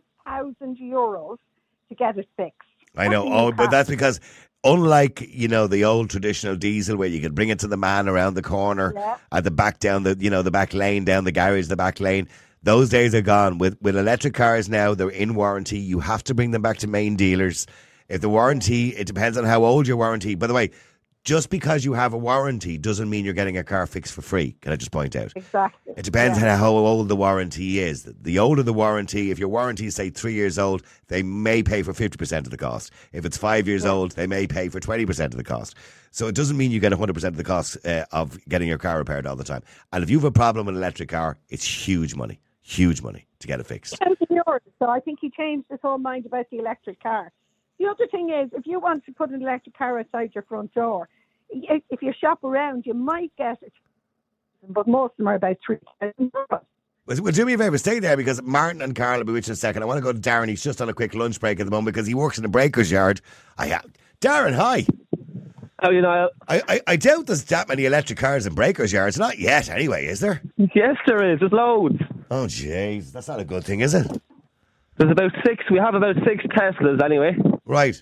€12,000 to get it fixed. I know. But that's because unlike, the old traditional diesel where you could bring it to the man around the corner at the back down the back lane, down the garage, the back lane, those days are gone. With electric cars now, they're in warranty. You have to bring them back to main dealers. If the warranty, it depends on how old your warranty. By the way, just because you have a warranty doesn't mean you're getting a car fixed for free. Can I just point out? Exactly. It depends on how old the warranty is. The older the warranty, if your warranty is, say, 3 years old, they may pay for 50% of the cost. If it's 5 years old, they may pay for 20% of the cost. So it doesn't mean you get 100% of the cost of getting your car repaired all the time. And if you have a problem with an electric car, it's huge money to get it fixed. So I think he changed his whole mind about the electric car. The other thing is, if you want to put an electric car outside your front door, if you shop around, you might get it, but most of them are about €3,000. Well, do me a favour, stay there because Martin and Carl will be with you in a second. I want to go to Darren. He's just on a quick lunch break at the moment because he works in a breaker's yard. Darren, hi. How you know? I doubt there's that many electric cars in breakers' yards. Not yet, anyway, is there? Yes, there is. There's loads. Oh, jeez. That's not a good thing, is it? There's about 6. We have about 6 Teslas anyway. Right.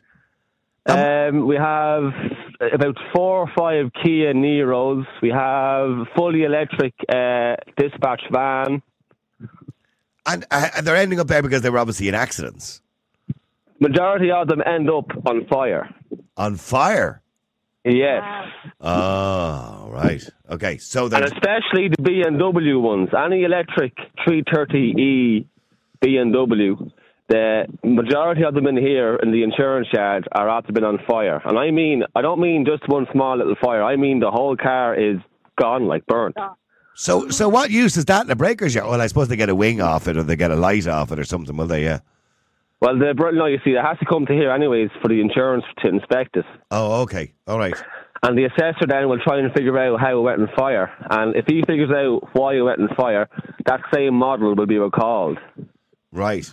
We have about 4 or 5 Kia Niros. We have fully electric dispatch van. And they're ending up there because they were obviously in accidents. Majority of them end up on fire. On fire? Yes. Oh, right. Okay, so And there's... especially the BMW ones. Any electric 330e BMW, the majority of them in here in the insurance yard are after been on fire. And I don't mean just one small little fire. I mean the whole car is gone, like burnt. So what use is that in a breakers yard? Well, I suppose they get a wing off it or they get a light off it or something, will they? Yeah. Well, no, you see, it has to come to here anyways for the insurance to inspect it. Oh, okay. All right. And the assessor then will try and figure out how it went on fire. And if he figures out why it went on fire, that same model will be recalled. Right.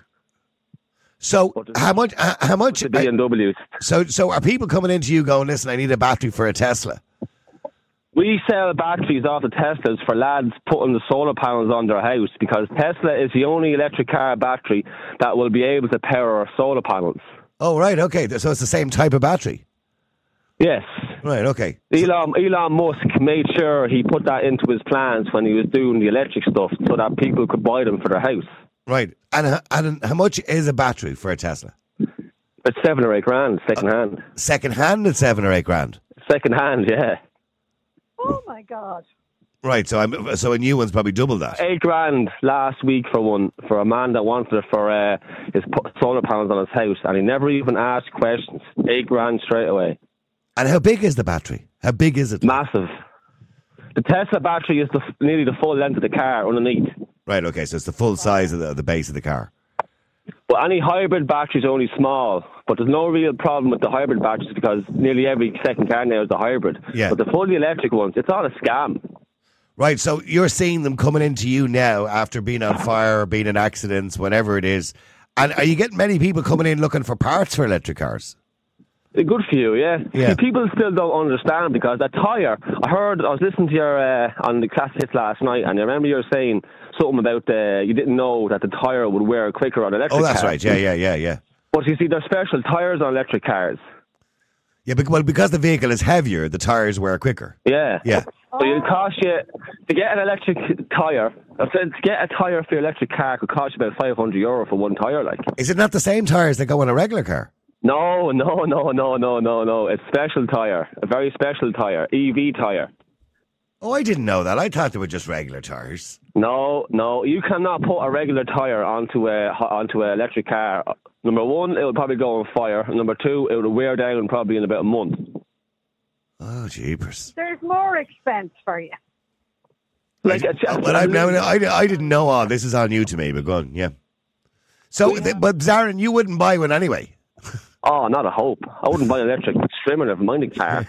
So how much? The BMWs. So are people coming into you going, listen, I need a battery for a Tesla? We sell batteries off the Teslas for lads putting the solar panels on their house because Tesla is the only electric car battery that will be able to power our solar panels. Oh, right, okay. So it's the same type of battery? Yes. Right, okay. Elon Musk made sure he put that into his plans when he was doing the electric stuff so that people could buy them for their house. Right. And how much is a battery for a Tesla? It's 7 or 8 grand, second hand. Second hand at 7 or 8 grand? Second hand, yeah. Oh my God! Right, so a new one's probably double that. 8 grand last week for a man that wanted it for his solar panels on his house, and he never even asked questions. 8 grand straight away. And how big is the battery? How big is it? Massive. The Tesla battery is nearly the full length of the car underneath. Right, okay, so it's the full size of the base of the car. But any hybrid batteries are only small. But there's no real problem with the hybrid batteries because nearly every second car now is a hybrid. Yeah. But the fully electric ones, it's all a scam. Right, so you're seeing them coming into you now after being on fire or being in accidents, whatever it is. And are you getting many people coming in looking for parts for electric cars? A good few, yeah. Yeah. See, people still don't understand because that tyre, I was listening to your, on the Classic Hits last night, and I remember you were saying something about you didn't know that the tyre would wear quicker on electric cars. Oh, that's right, yeah. But you see, there's special tyres on electric cars. Yeah, because the vehicle is heavier, the tyres wear quicker. Yeah. Yeah. So it cost you, to get an electric tyre, to get a tyre for your electric car could cost you about €500 for one tyre, like. Is it not the same tyres that go on a regular car? No. It's special tyre, a very special tyre, EV tyre. Oh, I didn't know that. I thought they were just regular tyres. No, you cannot put a regular tyre onto an electric car. Number one, it will probably go on fire. Number two, it will wear down probably in about a month. Oh, jeepers. There's more expense for you. But I didn't know all this is all new to me, but go on, yeah. So, but Darren, you wouldn't buy one anyway? Oh, not a hope. I wouldn't buy an electric streamer, never mind a car.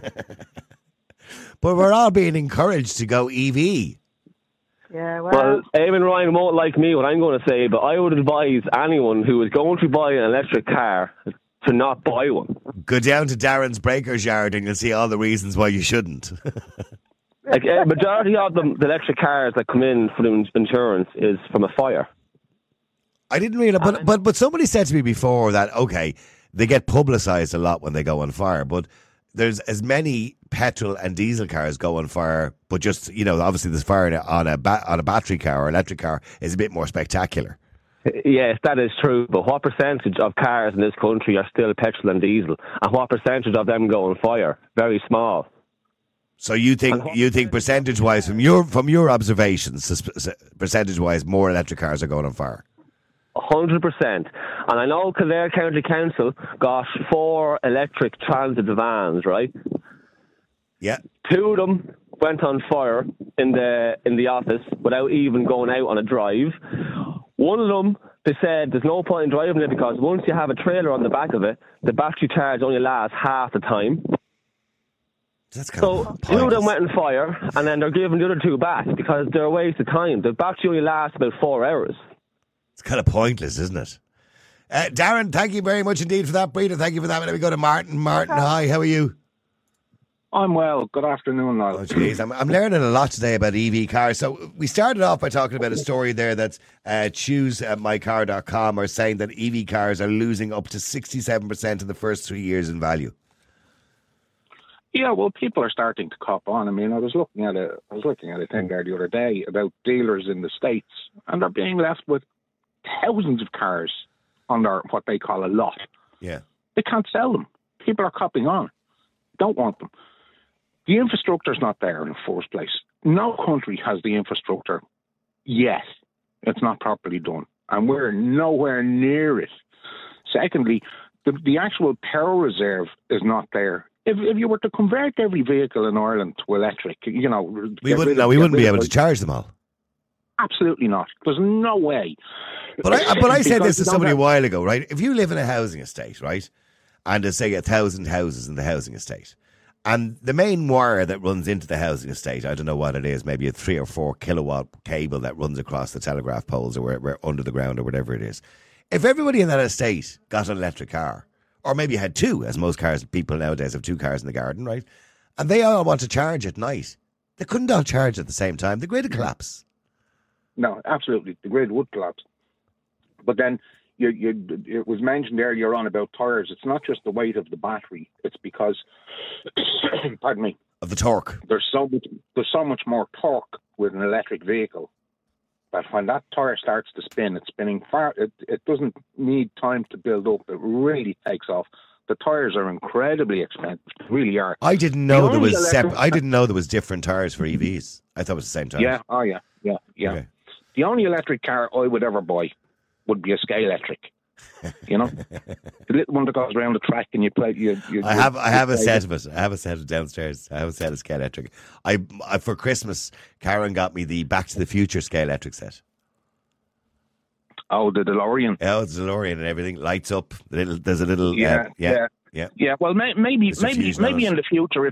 But we're all being encouraged to go EV. Yeah, well, Eamon Ryan won't like me what I'm going to say, but I would advise anyone who is going to buy an electric car to not buy one. Go down to Darren's breakers yard and you'll see all the reasons why you shouldn't. Like a majority of them, the electric cars that come in for the insurance is from a fire. I didn't realize, but somebody said to me before that, okay, they get publicised a lot when they go on fire, but there's as many petrol and diesel cars go on fire, but just, obviously this fire on a battery car or electric car is a bit more spectacular. Yes, that is true, but what percentage of cars in this country are still petrol and diesel, and what percentage of them go on fire? Very small. So you think percentage-wise, from your observations, percentage-wise, more electric cars are going on fire? 100%. And I know Kildare County Council got 4 electric transit vans, right? Yeah. 2 of them went on fire in the office without even going out on a drive. One of them, they said there's no point in driving it because once you have a trailer on the back of it, the battery charge only lasts half the time. That's kind of pointless. 2 of them went on fire, and then they're giving the other 2 back because they're a waste of time. The battery only lasts about 4 hours. It's kind of pointless, isn't it? Darren, thank you very much indeed for that, Brita. Thank you for that. Let me go to Martin. Martin, hi, how are you? I'm well. Good afternoon, Niall. Oh, geez. I'm learning a lot today about EV cars. So we started off by talking about a story there that's ChooseMyCar.com are saying that EV cars are losing up to 67% in the first 3 years in value. Yeah, well, people are starting to cop on. I mean, I was looking at a thing there the other day about dealers in the States, and they're being left with thousands of cars on their what they call a lot. Yeah, they can't sell them. People are copping on. Don't want them. The infrastructure's not there in the first place. No country has the infrastructure yet. It's not properly done, and we're nowhere near it. Secondly, the actual power reserve is not there. If you were to convert every vehicle in Ireland to electric, we wouldn't be able to charge them all. Absolutely not. There's no way. But I said this to somebody a while ago, right? If you live in a housing estate, right, and there's say 1,000 houses in the housing estate, and the main wire that runs into the housing estate, I don't know what it is, maybe a 3 or 4 kilowatt cable that runs across the telegraph poles or where under the ground or whatever it is. If everybody in that estate got an electric car, or maybe had 2, as most people nowadays have 2 cars in the garden, right? And they all want to charge at night. They couldn't all charge at the same time. The grid would collapse. No, absolutely. The grid would collapse. But then it was mentioned earlier on about tyres. It's not just the weight of the battery. It's because, pardon me, of the torque. There's so much more torque with an electric vehicle that when that tyre starts to spin, it's spinning far. It doesn't need time to build up. It really takes off. The tyres are incredibly expensive. They really are. I didn't know there was I didn't know there was different tyres for EVs. I thought it was the same tyres. Yeah. Oh yeah. Okay. The only electric car I would ever buy would be a Scale Electric. The little one that goes around the track and you play. I have a set of it. I have a set of downstairs. I have a set of Scale Electric. I for Christmas, Karen got me the Back to the Future Scale Electric set. Oh, the DeLorean. Oh, it's DeLorean and everything lights up. There's a little. Yeah. Well, maybe in the future,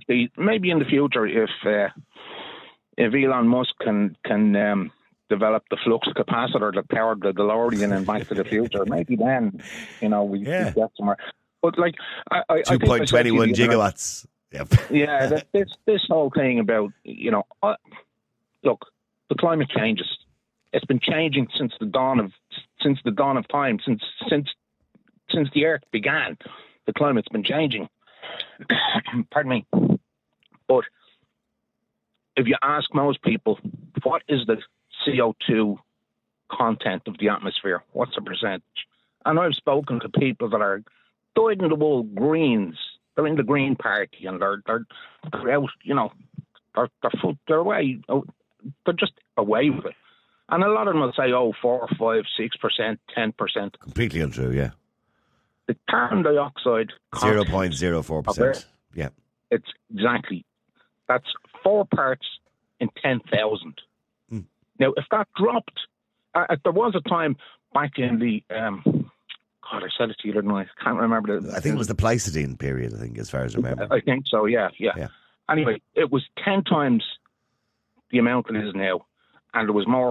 if Elon Musk can develop the flux capacitor that powered the DeLorean and Back to the Future, maybe then, we get somewhere. But like, I 2.21 gigawatts. Yep. Yeah, this whole thing about look, the climate changes. It's been changing since the dawn of time, since the Earth began. The climate's been changing. Pardon me. But if you ask most people, what is the CO2 content of the atmosphere? What's the percentage? And I've spoken to people that are dyed in the wool Greens. They're in the Green Party and they're out, they're away. They're just away with it. And a lot of them will say, 4, 5, 6%, 10%. Completely untrue, yeah. The carbon dioxide 0.04%. Yeah. It's exactly. That's 4 parts in 10,000. Now, if that dropped, there was a time back in the, I said it to you the other night, I can't remember. I think it was the Pleistocene period, as far as I remember. I think so, yeah. Anyway, it was 10 times the amount it is now, and there was more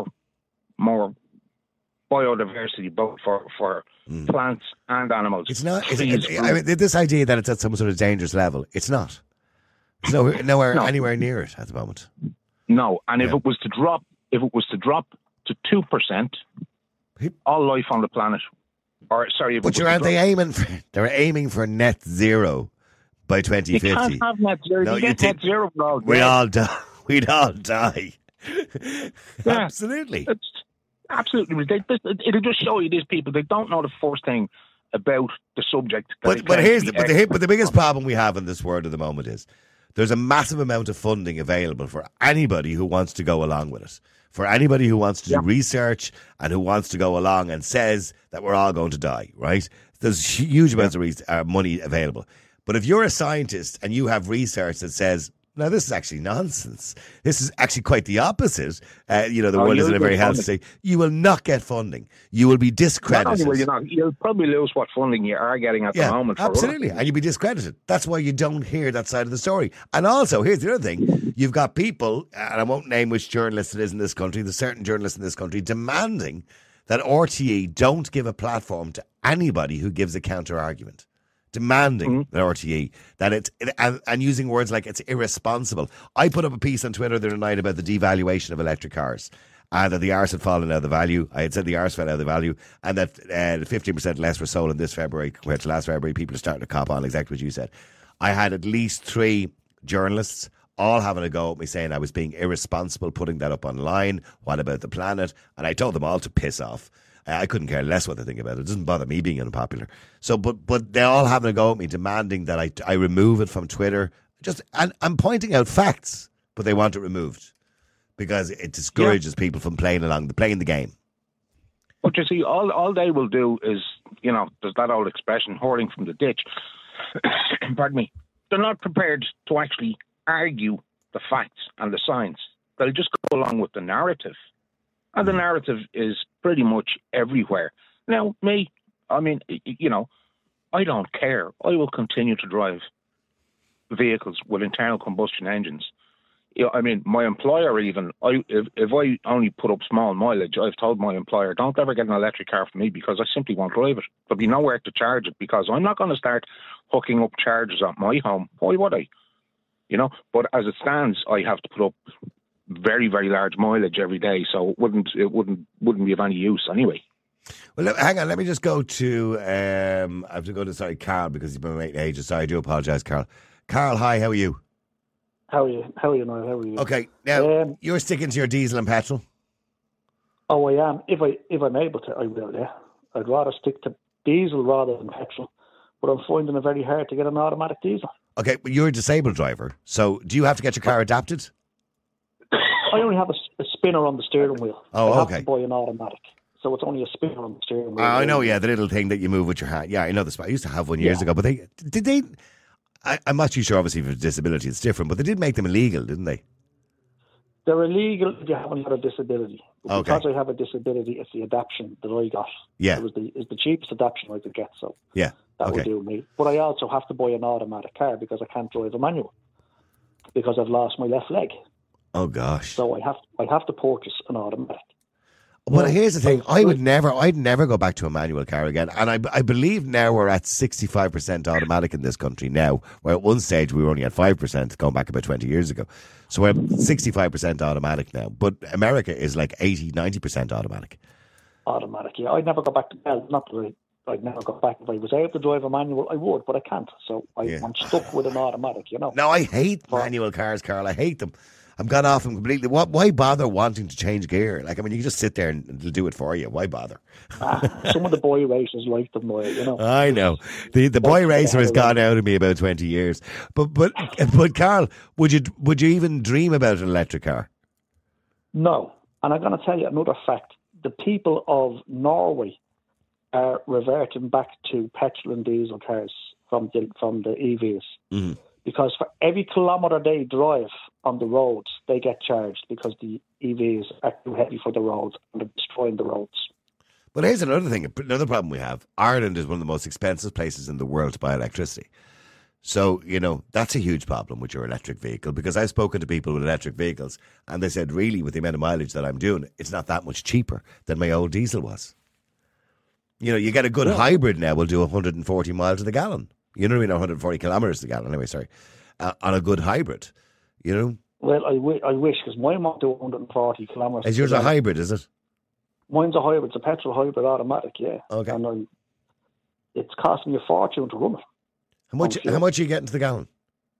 biodiversity, both for plants and animals. It's not, this idea that it's at some sort of dangerous level, it's not. It's nowhere anywhere near it at the moment. No, and if it was to drop to 2%, all life on the planet, they're aiming for net zero by 2050. You can't have net zero. No, you get net zero for all. We'd all die. Yeah. Absolutely. It's absolutely. It'll just show you these people. They don't know the first thing about the subject. But the biggest problem we have in this world at the moment is there's a massive amount of funding available for anybody who wants to go along with it. For anybody who wants to do research and who wants to go along and says that we're all going to die, right? There's huge amounts of money available. But if you're a scientist and you have research that says, no, this is actually nonsense. This is actually quite the opposite. The world is in a very healthy state. You will not get funding. You will be discredited. Not only will you not, you'll probably lose what funding you are getting at the moment. Absolutely. And you'll be discredited. That's why you don't hear that side of the story. And also, here's the other thing. You've got people, and I won't name which journalist it is in this country, there's certain journalists in this country demanding that RTE don't give a platform to anybody who gives a counter-argument. demanding an RTE, that and using words like it's irresponsible. I put up a piece on Twitter the other night about the devaluation of electric cars. That the arse had fallen out of the value. I had said the arse fell out of the value, and that 15% less were sold in this February compared to last February. People are starting to cop on exactly what you said. I had at least 3 journalists all having a go at me saying I was being irresponsible putting that up online. What about the planet? And I told them all to piss off. I couldn't care less what they think about it. It doesn't bother me being unpopular. So, but they're all having a go at me, demanding that I remove it from Twitter. And I'm pointing out facts, but they want it removed because it discourages people from playing the game. But you see, all they will do is, there's that old expression, hurling from the ditch. Pardon me. They're not prepared to actually argue the facts and the science. They'll just go along with the narrative. And the narrative is pretty much everywhere. Now, I don't care. I will continue to drive vehicles with internal combustion engines. My employer even, if I only put up small mileage, I've told my employer, don't ever get an electric car for me because I simply won't drive it. There'll be nowhere to charge it because I'm not going to start hooking up chargers at my home. Why would I? But as it stands, I have to put up very, very large mileage every day, so it wouldn't be of any use anyway. Well, hang on, let me just go to, I have to go to, Carl, because he's been waiting ages. Sorry, I do apologise, Carl. Carl, hi, how are you? How are you, Niall? How are you? Okay, now, you're sticking to your diesel and petrol? Oh, I am. If I'm able to, I will, yeah. I'd rather stick to diesel rather than petrol, but I'm finding it very hard to get an automatic diesel. Okay, but you're a disabled driver, so do you have to get your car adapted? I only have a spinner on the steering wheel. Oh, I okay. have to buy an automatic, so it's only a spinner on the steering wheel. I know, yeah, the little thing that you move with your hand. Yeah, I know this. I used to have one years ago, but I'm not too sure, obviously, for disability it's different, but they did make them illegal, didn't they? They're illegal if you haven't got a disability. But okay. Because I have a disability, it's the adaption that I got. Yeah. It's the cheapest adaption I could get, so yeah, that would do me. But I also have to buy an automatic car because I can't drive a manual because I've lost my left leg. Oh gosh! So I have to purchase an automatic. Well, here's the thing: I'd never go back to a manual car again. And I believe now we're at 65% automatic in this country now, where at one stage we were only at 5%, going back about 20 years ago. So we're at 65% automatic now. But America is like 80, 90% automatic. Automatic, yeah. I'd never go back to I'd never go back. If I was able to drive a manual, I would, but I can't. So I'm stuck with an automatic, No, I hate manual cars, Carl. I hate them. I've gone off them completely. Why bother wanting to change gear? You can just sit there and it'll do it for you. Why bother? Some of the boy racers like them, I know. The boy racer has gone out of me about 20 years. But Carl, would you even dream about an electric car? No. And I'm going to tell you another fact. The people of Norway are reverting back to petrol and diesel cars from the EVs. Mm-hmm. Because for every kilometre they drive on the roads, they get charged because the EVs are too heavy for the roads and they're destroying the roads. But here's another problem we have. Ireland is one of the most expensive places in the world to buy electricity. So, that's a huge problem with your electric vehicle, because I've spoken to people with electric vehicles and they said, really, with the amount of mileage that I'm doing, it's not that much cheaper than my old diesel was. You get a good hybrid now will do 140 miles to the gallon. 140 kilometres a gallon, anyway, sorry, on a good hybrid, Well, I wish, because mine won't do 140 kilometres. Is yours a hybrid, is it? Mine's a hybrid. It's a petrol hybrid automatic, yeah. Okay. And it's costing me a fortune to run it. How much are you getting to the gallon?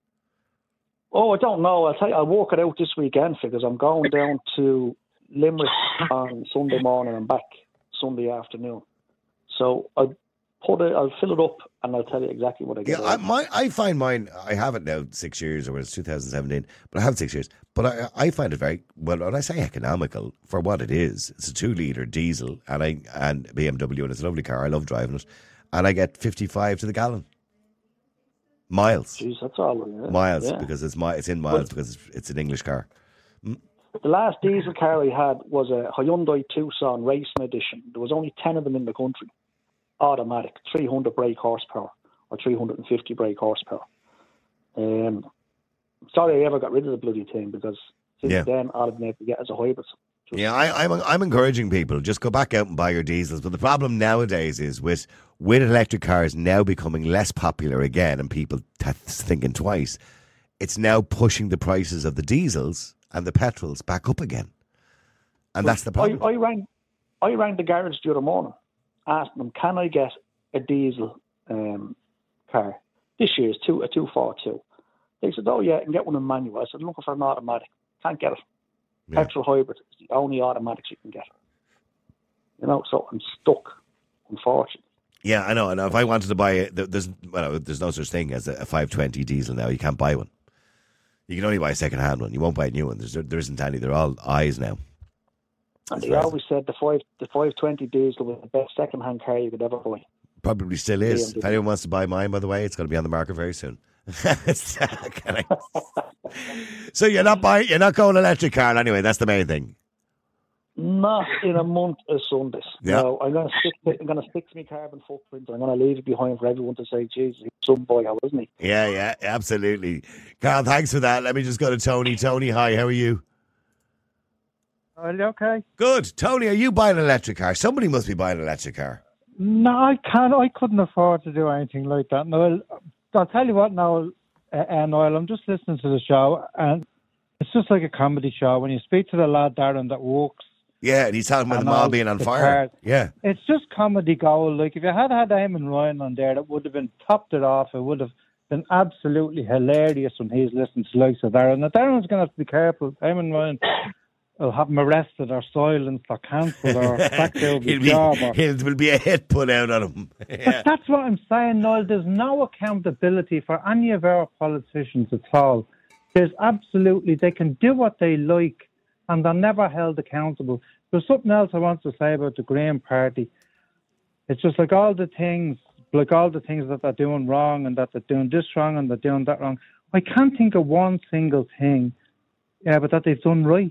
Oh, I don't know. I'll tell you, I'll work it out this weekend, because I'm going down to Limerick on Sunday morning and back Sunday afternoon. So I'll fill it up and I'll tell you exactly what I get. Yeah, I find mine, I have it now 6 years, or it's 2017, but I have it 6 years. But I find it very, well, when I say economical, for what it is, it's a 2-litre diesel and BMW, and it's a lovely car. I love driving it. And I get 55 to the gallon. Miles. Jeez, that's all. Yeah. Miles, because it's in miles, because it's an English car. The last diesel car I had was a Hyundai Tucson Racing Edition. There was only 10 of them in the country. Automatic, 300 brake horsepower or 350 brake horsepower. Sorry I ever got rid of the bloody thing, because since then all I've been able to get is a hybrid. I'm encouraging people, just go back out and buy your diesels. But the problem nowadays is with with electric cars now becoming less popular again and people thinking twice, it's now pushing the prices of the diesels and the petrols back up again. And that's the problem. I rang the garage the other morning, asking them, can I get a diesel car? This year is a 242. They said, oh yeah, I can get one in manual. I said, looking for an automatic. Can't get it. Yeah. Petrol hybrid is the only automatics you can get. You know, so I'm stuck, unfortunately. Yeah, I know. And if I wanted to buy it, there's no such thing as a 520 diesel now. You can't buy one. You can only buy a second-hand one. You won't buy a new one. There isn't any. They're all eyes now. And they always said the 520 diesel was the best second-hand car you could ever buy. Probably still is. If anyone wants to buy mine, by the way, it's going to be on the market very soon. So you're not going electric car anyway. That's the main thing. Not in a month of Sundays. Yeah. No, I'm going to stick to my carbon footprint. I'm going to leave it behind for everyone to say, Jesus, he's some boy, isn't he? Yeah, absolutely. Carl, thanks for that. Let me just go to Tony. Tony, hi, how are you? Are you okay? Good. Tony, are you buying an electric car? Somebody must be buying an electric car. No, I can't. I couldn't afford to do anything like that. Noel, I'll tell you what, Noel, I'm just listening to the show, and it's just like a comedy show. When you speak to the lad, Darren, that works. Yeah, and he's talking about the mall being on fire. Yeah. It's just comedy gold. Like, if you had Eamon Ryan on there, that would have been topped it off. It would have been absolutely hilarious when he's listening to the likes of Darren. Now, Darren's going to have to be careful. Eamon Ryan will have him arrested or silenced or cancelled or sacked out of his job. There will be a hit put out on him. But that's what I'm saying, Noel. There's no accountability for any of our politicians at all. There's absolutely, they can do what they like and they're never held accountable. There's something else I want to say about the Green Party. It's just like all the things that they're doing wrong and that they're doing this wrong and they're doing that wrong. I can't think of one single thing, but that they've done right.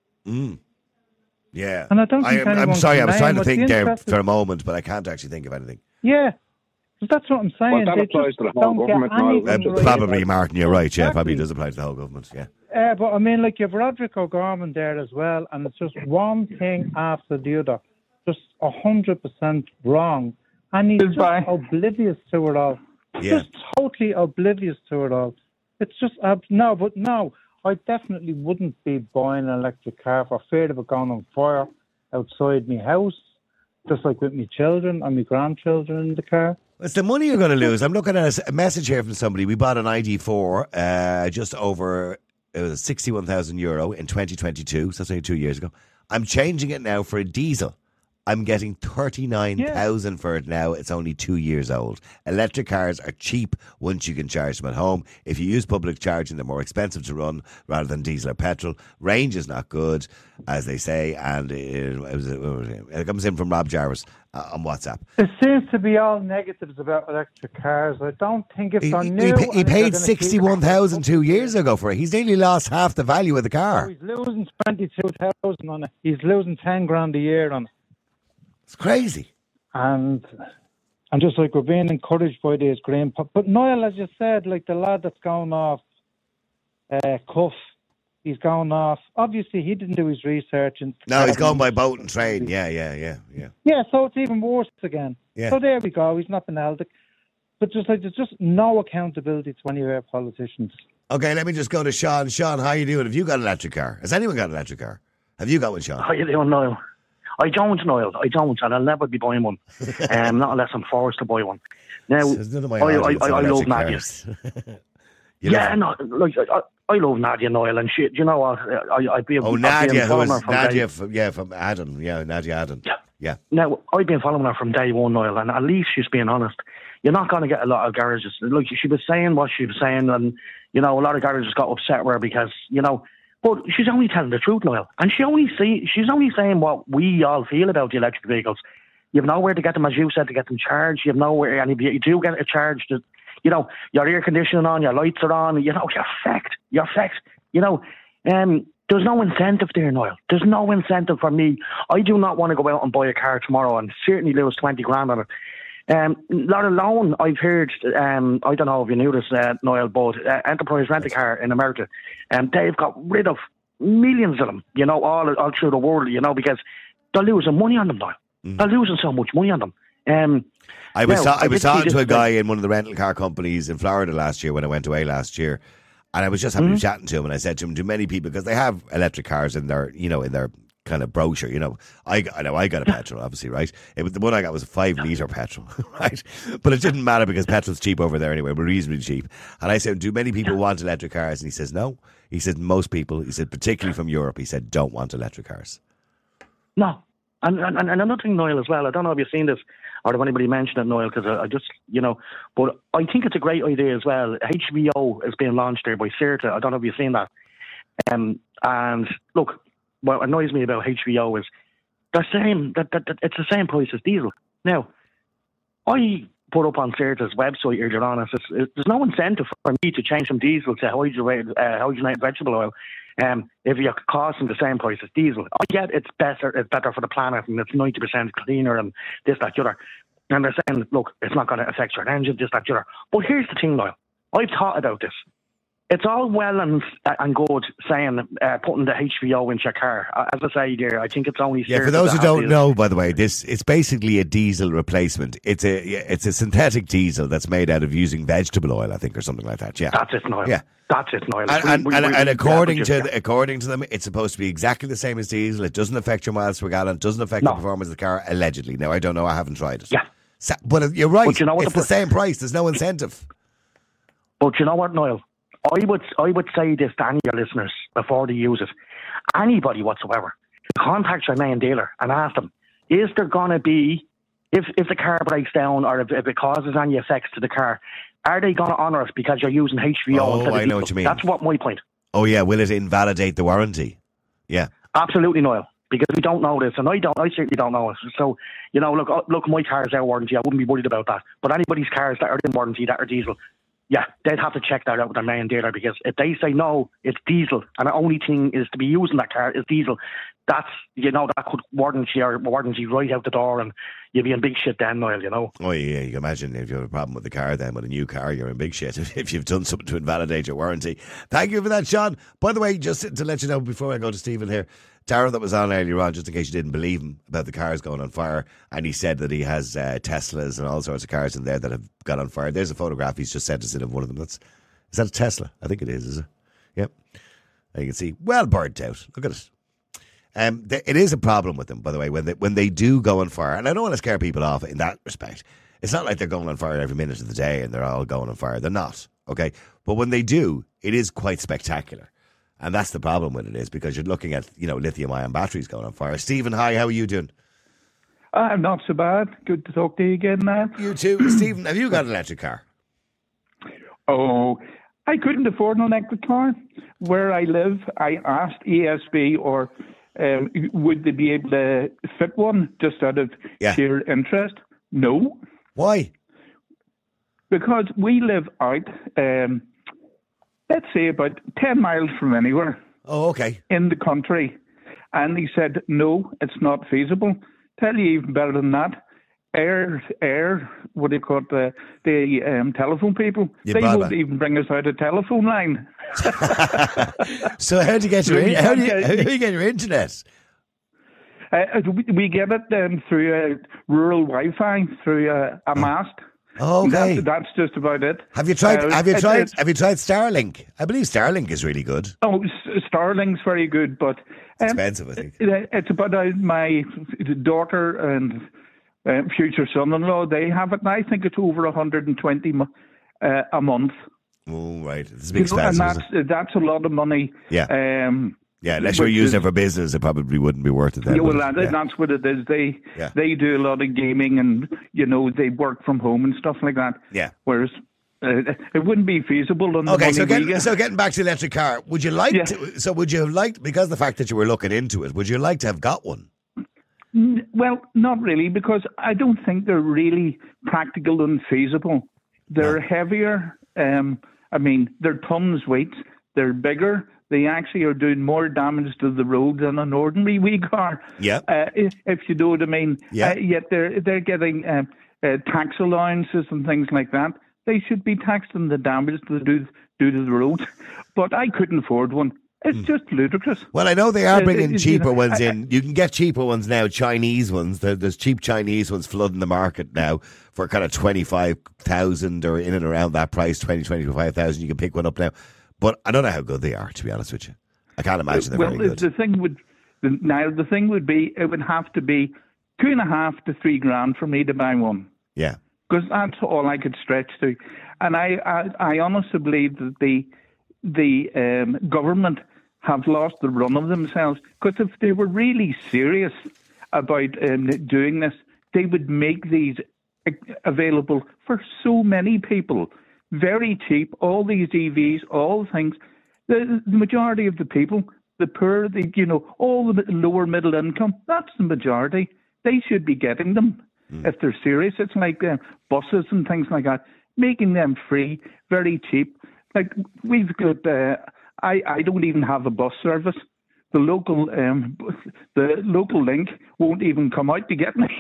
Yeah. And I don't think I'm sorry, I was trying to think there for a moment, but I can't actually think of anything. Yeah. That's what I'm saying. Well, that applies to the whole government. Probably, Martin, you're right. Yeah, probably does apply to the whole government. Yeah. But I mean, like, you have Roderick O'Gorman there as well, and it's just one thing after the other, just 100% wrong, and he's just oblivious to it all. Yeah. Just totally oblivious to it all. It's just no. I definitely wouldn't be buying an electric car for fear of it going on fire outside my house, just like with my children and my grandchildren in the car. It's the money you're going to lose. I'm looking at a message here from somebody. We bought an ID4 just over €61,000 in 2022, so that's only 2 years ago. I'm changing it now for a diesel. I'm getting 39,000 for it now. It's only 2 years old. Electric cars are cheap once you can charge them at home. If you use public charging, they're more expensive to run rather than diesel or petrol. Range is not good, as they say, and it comes in from Rob Jarvis on WhatsApp. There seems to be all negatives about electric cars. I don't think if they're new... He paid 61,000 2 years ago for it. He's nearly lost half the value of the car. Oh, he's losing 22,000 on it. He's losing 10 grand a year on it. It's crazy. And just like we're being encouraged by these green... But Niall, as you said, like the lad that's going off Cuff, he's going off... Obviously, he didn't do his research. No, he's going by boat and train. Yeah. Yeah, so it's even worse again. Yeah. So there we go. He's not been held. But just like there's just no accountability to any of our politicians. Okay, let me just go to Sean. Sean, how are you doing? Have you got an electric car? Has anyone got an electric car? Have you got one, Sean? How you doing, Niall? I don't, Niall. I don't, and I'll never be buying one. Not unless I'm forced to buy one. Now, I love Nadia. I love Nadia, Niall, and shit. You know what? I'd be. Nadia, who is Nadia? From Adam. Yeah, Nadia Adam. Yeah. Now, I've been following her from day one, Niall, and at least she's being honest. You're not going to get a lot of garages. Like, she was saying what she was saying, and a lot of garages got upset with her because But she's only telling the truth, Niall. And she's only saying what we all feel about the electric vehicles. You have nowhere to get them, as you said, to get them charged. You have nowhere, and if you do get it charged, your air conditioning on, your lights are on, you're fucked. You're fucked. There's no incentive there, Niall. There's no incentive for me. I do not want to go out and buy a car tomorrow and certainly lose 20 grand on it. Let alone, I've heard, I don't know if you knew this, Niall, but Enterprise Rent-A-Car in America, they've got rid of millions of them, all through the world, because they're losing money on them, Niall. They're losing so much money on them. I was talking to a this- guy in one of the rental car companies in Florida last year when I went away last year, and I was just having a chatting to him, and I said to him, do many people, because they have electric cars in their, in their kind of brochure, I got a petrol, obviously, right? The one I got was a 5-litre petrol, right? But it didn't matter because petrol's cheap over there anyway, we're reasonably cheap. And I said, do many people want electric cars? And he says, no. He said, most people, he said, particularly from Europe, he said, don't want electric cars. No. And another thing, Noel, as well, I don't know if you've seen this or if anybody mentioned it, Noel, because I just, but I think it's a great idea as well. HVO is being launched there by CERTA. I don't know if you've seen that. And look, what annoys me about HVO is it's the same price as diesel. Now, I put up on CERTA's website earlier on, there's no incentive for me to change from diesel to hydrogenated vegetable oil if you're costing the same price as diesel. I get it's better for the planet and it's 90% cleaner and this, that, the other. And they're saying, look, it's not going to affect your engine, this, that, the other. But here's the thing, Niall. I've thought about this. It's all well and good saying putting the HVO into your car. As I say there, I think it's only... Yeah, for those who don't know, by the way, it's basically a diesel replacement. It's a synthetic diesel that's made out of using vegetable oil, I think, or something like that. Yeah, that's it, Niall. Yeah, that's it, Niall. And according to them, it's supposed to be exactly the same as diesel. It doesn't affect your miles per gallon. It doesn't affect the performance of the car, allegedly. Now, I don't know. I haven't tried it. Yeah, but you're right. But it's the same price. There's no incentive. But you know what, Niall? I would say this to any of your listeners before they use it. Anybody whatsoever, contact your main dealer and ask them, is there going to be, if the car breaks down or if it causes any effects to the car, are they going to honour us because you're using HVO instead of diesel? I know what you mean. That's what my point. Oh, yeah. Will it invalidate the warranty? Yeah. Absolutely, Niall. Because we don't know this, and I certainly don't know it. So, look, my car's out of warranty. I wouldn't be worried about that. But anybody's cars that are in warranty, that are diesel, yeah, they'd have to check that out with their main dealer, because if they say no, it's diesel, and the only thing is to be using that car is diesel, that could warranty right out the door, and you'd be in big shit then, Niall, Oh, yeah, you can imagine if you have a problem with the car then, with a new car, you're in big shit if you've done something to invalidate your warranty. Thank you for that, Sean. By the way, just to let you know before I go to Stephen here, Darren that was on earlier on, just in case you didn't believe him about the cars going on fire, and he said that he has Teslas and all sorts of cars in there that have got on fire. There's a photograph he's just sent us in of one of them. Is that a Tesla? I think it is it? Yep. You can see, well burnt out. Look at it. It is a problem with them, by the way, when they do go on fire. And I don't want to scare people off in that respect. It's not like they're going on fire every minute of the day and they're all going on fire. They're not, okay? But when they do, it is quite spectacular. And that's the problem with it, is because you're looking at, lithium-ion batteries going on fire. Stephen, hi, how are you doing? Not so bad. Good to talk to you again, man. You too. Stephen, have you got an electric car? Oh, I couldn't afford an electric car. Where I live, I asked ESB would they be able to fit one just out of sheer interest. No. Why? Because we live out... let's say about 10 miles from anywhere. Oh, okay. In the country. And he said, no, it's not feasible. Tell you even better than that. What do you call it? The telephone people. They won't even bring us out a telephone line. So how do you get your internet? We get it through rural Wi-Fi, through a mast. Oh, okay. That's just about it. Have you tried Starlink? I believe Starlink is really good. Oh, Starlink's very good, but expensive, I think. It's about my daughter and future son-in-law. They have it, and I think it's over 120 a month. Oh, right. It's expensive. And that's a lot of money. Yeah. Yeah, unless you're using it for business, it probably wouldn't be worth it then. Yeah, well, that's what it is. They do a lot of gaming and, they work from home and stuff like that. Yeah. Whereas it wouldn't be feasible on the money so getting back to the electric car, would you like to, so would you have liked, because of the fact that you were looking into it, would you like to have got one? Well, not really, because I don't think they're really practical and feasible. They're heavier. They're tons weight. They're bigger. They actually are doing more damage to the road than an ordinary wee car. Yeah. If you know what I mean. Yeah. Yet they're getting tax allowances and things like that. They should be taxed on the damage they do to the road. But I couldn't afford one. It's just ludicrous. Well, I know they are bringing cheaper you know, ones in. You can get cheaper ones now, Chinese ones. There's cheap Chinese ones flooding the market now for kind of 25,000 or in and around that price, 25,000. You can pick one up now. But I don't know how good they are, to be honest with you. I can't imagine they're very good. The thing would be, it would have to be 2.5 to 3 grand for me to buy one. Yeah. Because that's all I could stretch to. And I honestly believe that the government have lost the run of themselves. Because if they were really serious about doing this, they would make these available for so many people. Very cheap, all these EVs, all things. The majority of the people, the poor, all the lower middle income, that's the majority. They should be getting them if they're serious. It's like buses and things like that, making them free, very cheap. Like we've got, I don't even have a bus service. The local link won't even come out to get me.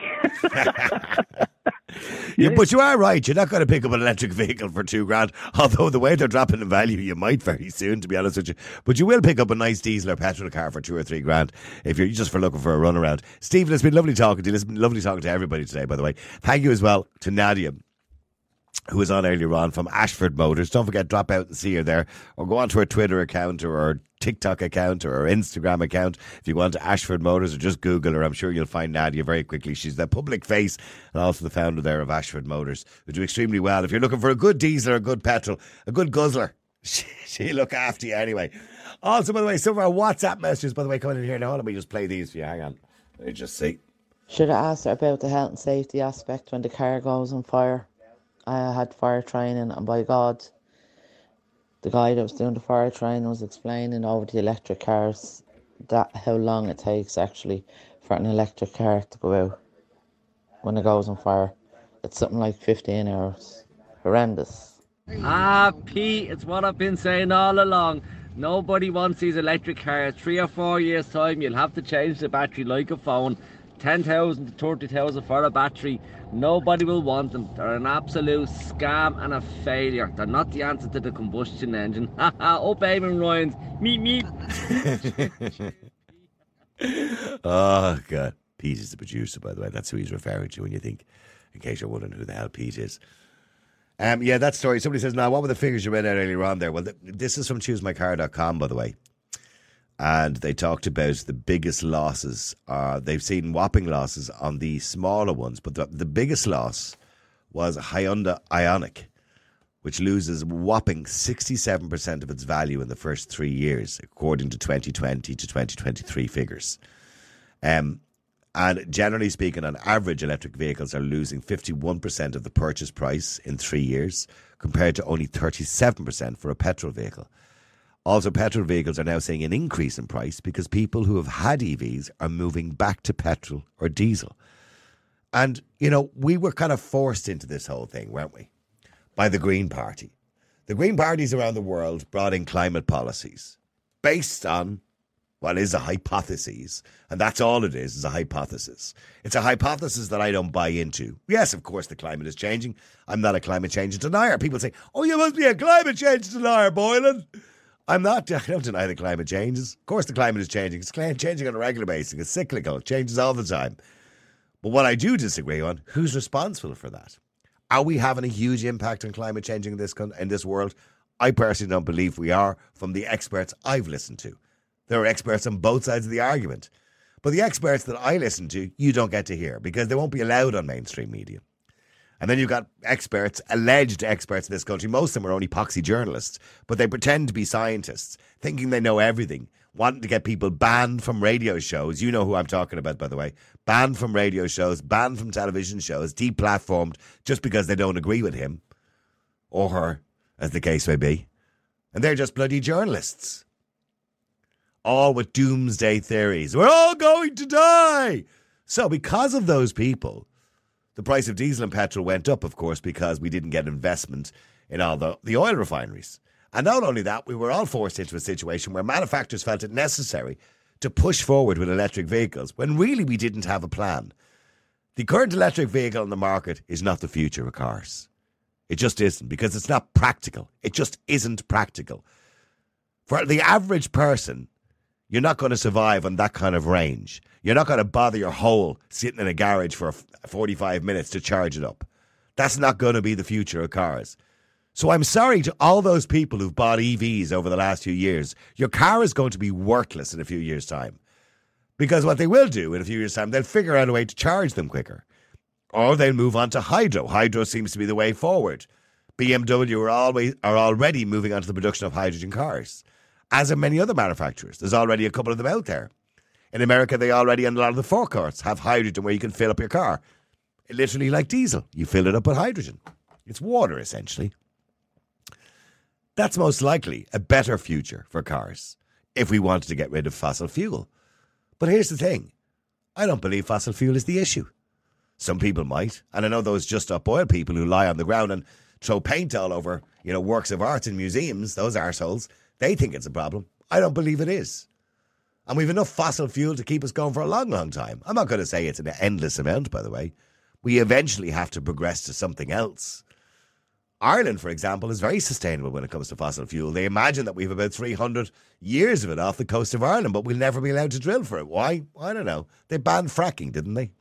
Yeah, but you are right. You're not going to pick up an electric vehicle for 2 grand. Although the way they're dropping in value, you might very soon, to be honest with you. But you will pick up a nice diesel or petrol car for 2 or 3 grand if you're just for looking for a run around. Stephen, it's been lovely talking to you. It's been lovely talking to everybody today, by the way. Thank you as well to Nadia, who was on earlier on from Ashford Motors. Don't forget, drop out and see her there, or go onto her Twitter account or her TikTok account or her Instagram account. If you go on to Ashford Motors or just Google her, I'm sure you'll find Nadia very quickly. She's the public face and also the founder there of Ashford Motors, who do extremely well. If you're looking for a good diesel or a good petrol, a good guzzler, she'll look after you anyway. Also, by the way, some of our WhatsApp messages, by the way, coming in here now. Let me just play these for you. Hang on. Let me just see. Should have asked her about the health and safety aspect when the car goes on fire. I had fire training, and by God, the guy that was doing the fire training was explaining over the electric cars that how long it takes actually for an electric car to go out when it goes on fire. It's something like 15 hours. Horrendous. Pete, it's what I've been saying all along. Nobody wants these electric cars. 3 or 4 years' time, you'll have to change the battery like a phone. 10,000 to 30,000 for a battery. Nobody will want them. They're an absolute scam and a failure. They're not the answer to the combustion engine. Up Eamon Ryan's. Meep. Oh, God. Pete is the producer, by the way. That's who he's referring to when you think, in case you're wondering who the hell Pete is. Yeah, that story. Somebody says, now, what were the figures you read out earlier on there? Well, this is from ChooseMyCar.com, by the way. And they talked about the biggest losses. They've seen whopping losses on the smaller ones, but the biggest loss was Hyundai Ioniq, which loses whopping 67% of its value in the first 3 years, according to 2020 to 2023 figures. And generally speaking, on average, electric vehicles are losing 51% of the purchase price in 3 years, compared to only 37% for a petrol vehicle. Also, petrol vehicles are now seeing an increase in price because people who have had EVs are moving back to petrol or diesel. And, we were kind of forced into this whole thing, weren't we? By the Green Party. The Green parties around the world brought in climate policies based on what is a hypothesis. And that's all it is a hypothesis. It's a hypothesis that I don't buy into. Yes, of course, the climate is changing. I'm not a climate change denier. People say, oh, you must be a climate change denier, Boylan. I'm not. I don't deny the climate changes. Of course the climate is changing. It's changing on a regular basis. It's cyclical. It changes all the time. But what I do disagree on, who's responsible for that? Are we having a huge impact on climate changing in this world? I personally don't believe we are, from the experts I've listened to. There are experts on both sides of the argument. But the experts that I listen to, you don't get to hear because they won't be allowed on mainstream media. And then you've got experts, alleged experts in this country. Most of them are only poxy journalists, but they pretend to be scientists, thinking they know everything, wanting to get people banned from radio shows. You know who I'm talking about, by the way. Banned from radio shows, banned from television shows, deplatformed just because they don't agree with him or her, as the case may be. And they're just bloody journalists. All with doomsday theories. We're all going to die. So because of those people, the price of diesel and petrol went up, of course, because we didn't get investment in all the oil refineries. And not only that, we were all forced into a situation where manufacturers felt it necessary to push forward with electric vehicles when really we didn't have a plan. The current electric vehicle on the market is not the future of cars. It just isn't, because it's not practical. It just isn't practical. For the average person, you're not going to survive on that kind of range. You're not going to bother your hole sitting in a garage for 45 minutes to charge it up. That's not going to be the future of cars. So I'm sorry to all those people who've bought EVs over the last few years. Your car is going to be worthless in a few years' time. Because what they will do in a few years' time, they'll figure out a way to charge them quicker. Or they'll move on to hydro. Hydro seems to be the way forward. BMW are already moving on to the production of hydrogen cars, as are many other manufacturers. There's already a couple of them out there. In America, they already, in a lot of the forecourts, have hydrogen where you can fill up your car. Literally like diesel. You fill it up with hydrogen. It's water, essentially. That's most likely a better future for cars if we wanted to get rid of fossil fuel. But here's the thing. I don't believe fossil fuel is the issue. Some people might. And I know those just up oil people who lie on the ground and throw paint all over, works of art in museums, those arseholes, they think it's a problem. I don't believe it is. And we've enough fossil fuel to keep us going for a long, long time. I'm not going to say it's an endless amount, by the way. We eventually have to progress to something else. Ireland, for example, is very sustainable when it comes to fossil fuel. They imagine that we have about 300 years of it off the coast of Ireland, but we'll never be allowed to drill for it. Why? I don't know. They banned fracking, didn't they?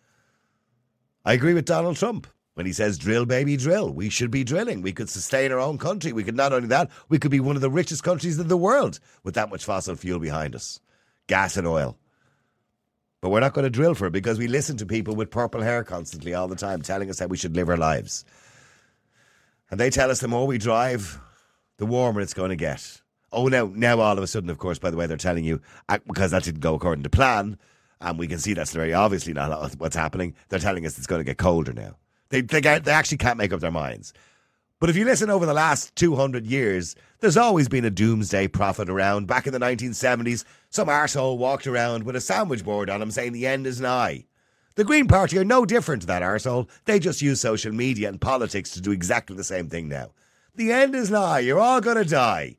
I agree with Donald Trump when he says, drill, baby, drill. We should be drilling. We could sustain our own country. We could not only that, we could be one of the richest countries in the world with that much fossil fuel behind us. Gas and oil. But we're not going to drill for it because we listen to people with purple hair constantly all the time telling us how we should live our lives. And they tell us the more we drive, the warmer it's going to get. Oh, now all of a sudden, of course, by the way, they're telling you, because that didn't go according to plan, and we can see that's very obviously not what's happening, they're telling us it's going to get colder now. They actually can't make up their minds. But if you listen over the last 200 years, there's always been a doomsday prophet around. Back in the 1970s, some arsehole walked around with a sandwich board on him saying the end is nigh. The Green Party are no different to that arsehole. They just use social media and politics to do exactly the same thing now. The end is nigh. You're all going to die.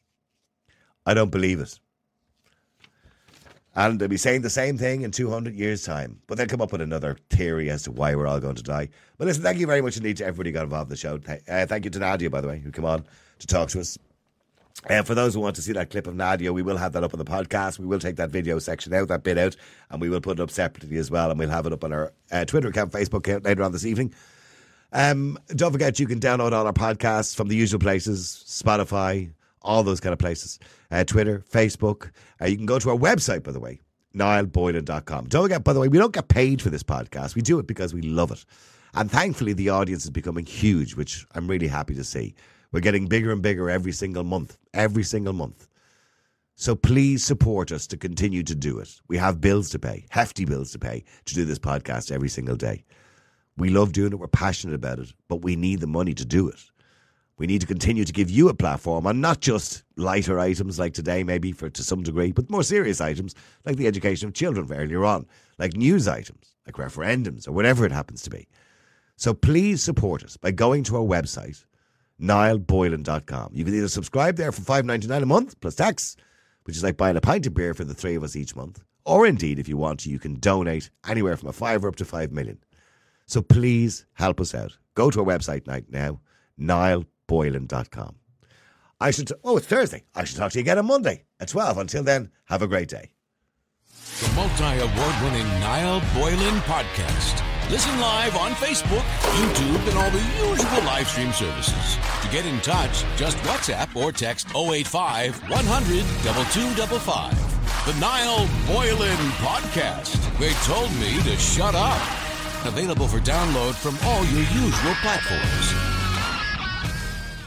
I don't believe it. And they'll be saying the same thing in 200 years' time. But they'll come up with another theory as to why we're all going to die. But listen, thank you very much indeed to everybody who got involved in the show. Thank you to Nadia, by the way, who came on to talk to us. For those who want to see that clip of Nadia, we will have that up on the podcast. We will take that video section out, that bit out, and we will put it up separately as well. And we'll have it up on our Twitter account, Facebook account later on this evening. Don't forget, you can download all our podcasts from the usual places, Spotify, all those kind of places. Twitter, Facebook. You can go to our website, by the way, niallboylan.com. Don't forget, by the way, we don't get paid for this podcast. We do it because we love it. And thankfully, the audience is becoming huge, which I'm really happy to see. We're getting bigger and bigger every single month. Every single month. So please support us to continue to do it. We have bills to pay, hefty bills to pay, to do this podcast every single day. We love doing it. We're passionate about it. But we need the money to do it. We need to continue to give you a platform on not just lighter items like today, maybe to some degree, but more serious items like the education of children earlier on, like news items, like referendums or whatever it happens to be. So please support us by going to our website, niallboylan.com. You can either subscribe there for $5.99 a month plus tax, which is like buying a pint of beer for the three of us each month. Or indeed, if you want to, you can donate anywhere from $5 up to $5 million. So please help us out. Go to our website now, niallboylan.com. It's Thursday. I should talk to you again on Monday at 12. Until then, have a great day. The multi-award-winning Niall Boylan Podcast. Listen live on Facebook, YouTube, and all the usual live stream services. To get in touch, just WhatsApp or text 085 100 2255. The Niall Boylan Podcast. They told me to shut up. Available for download from all your usual platforms.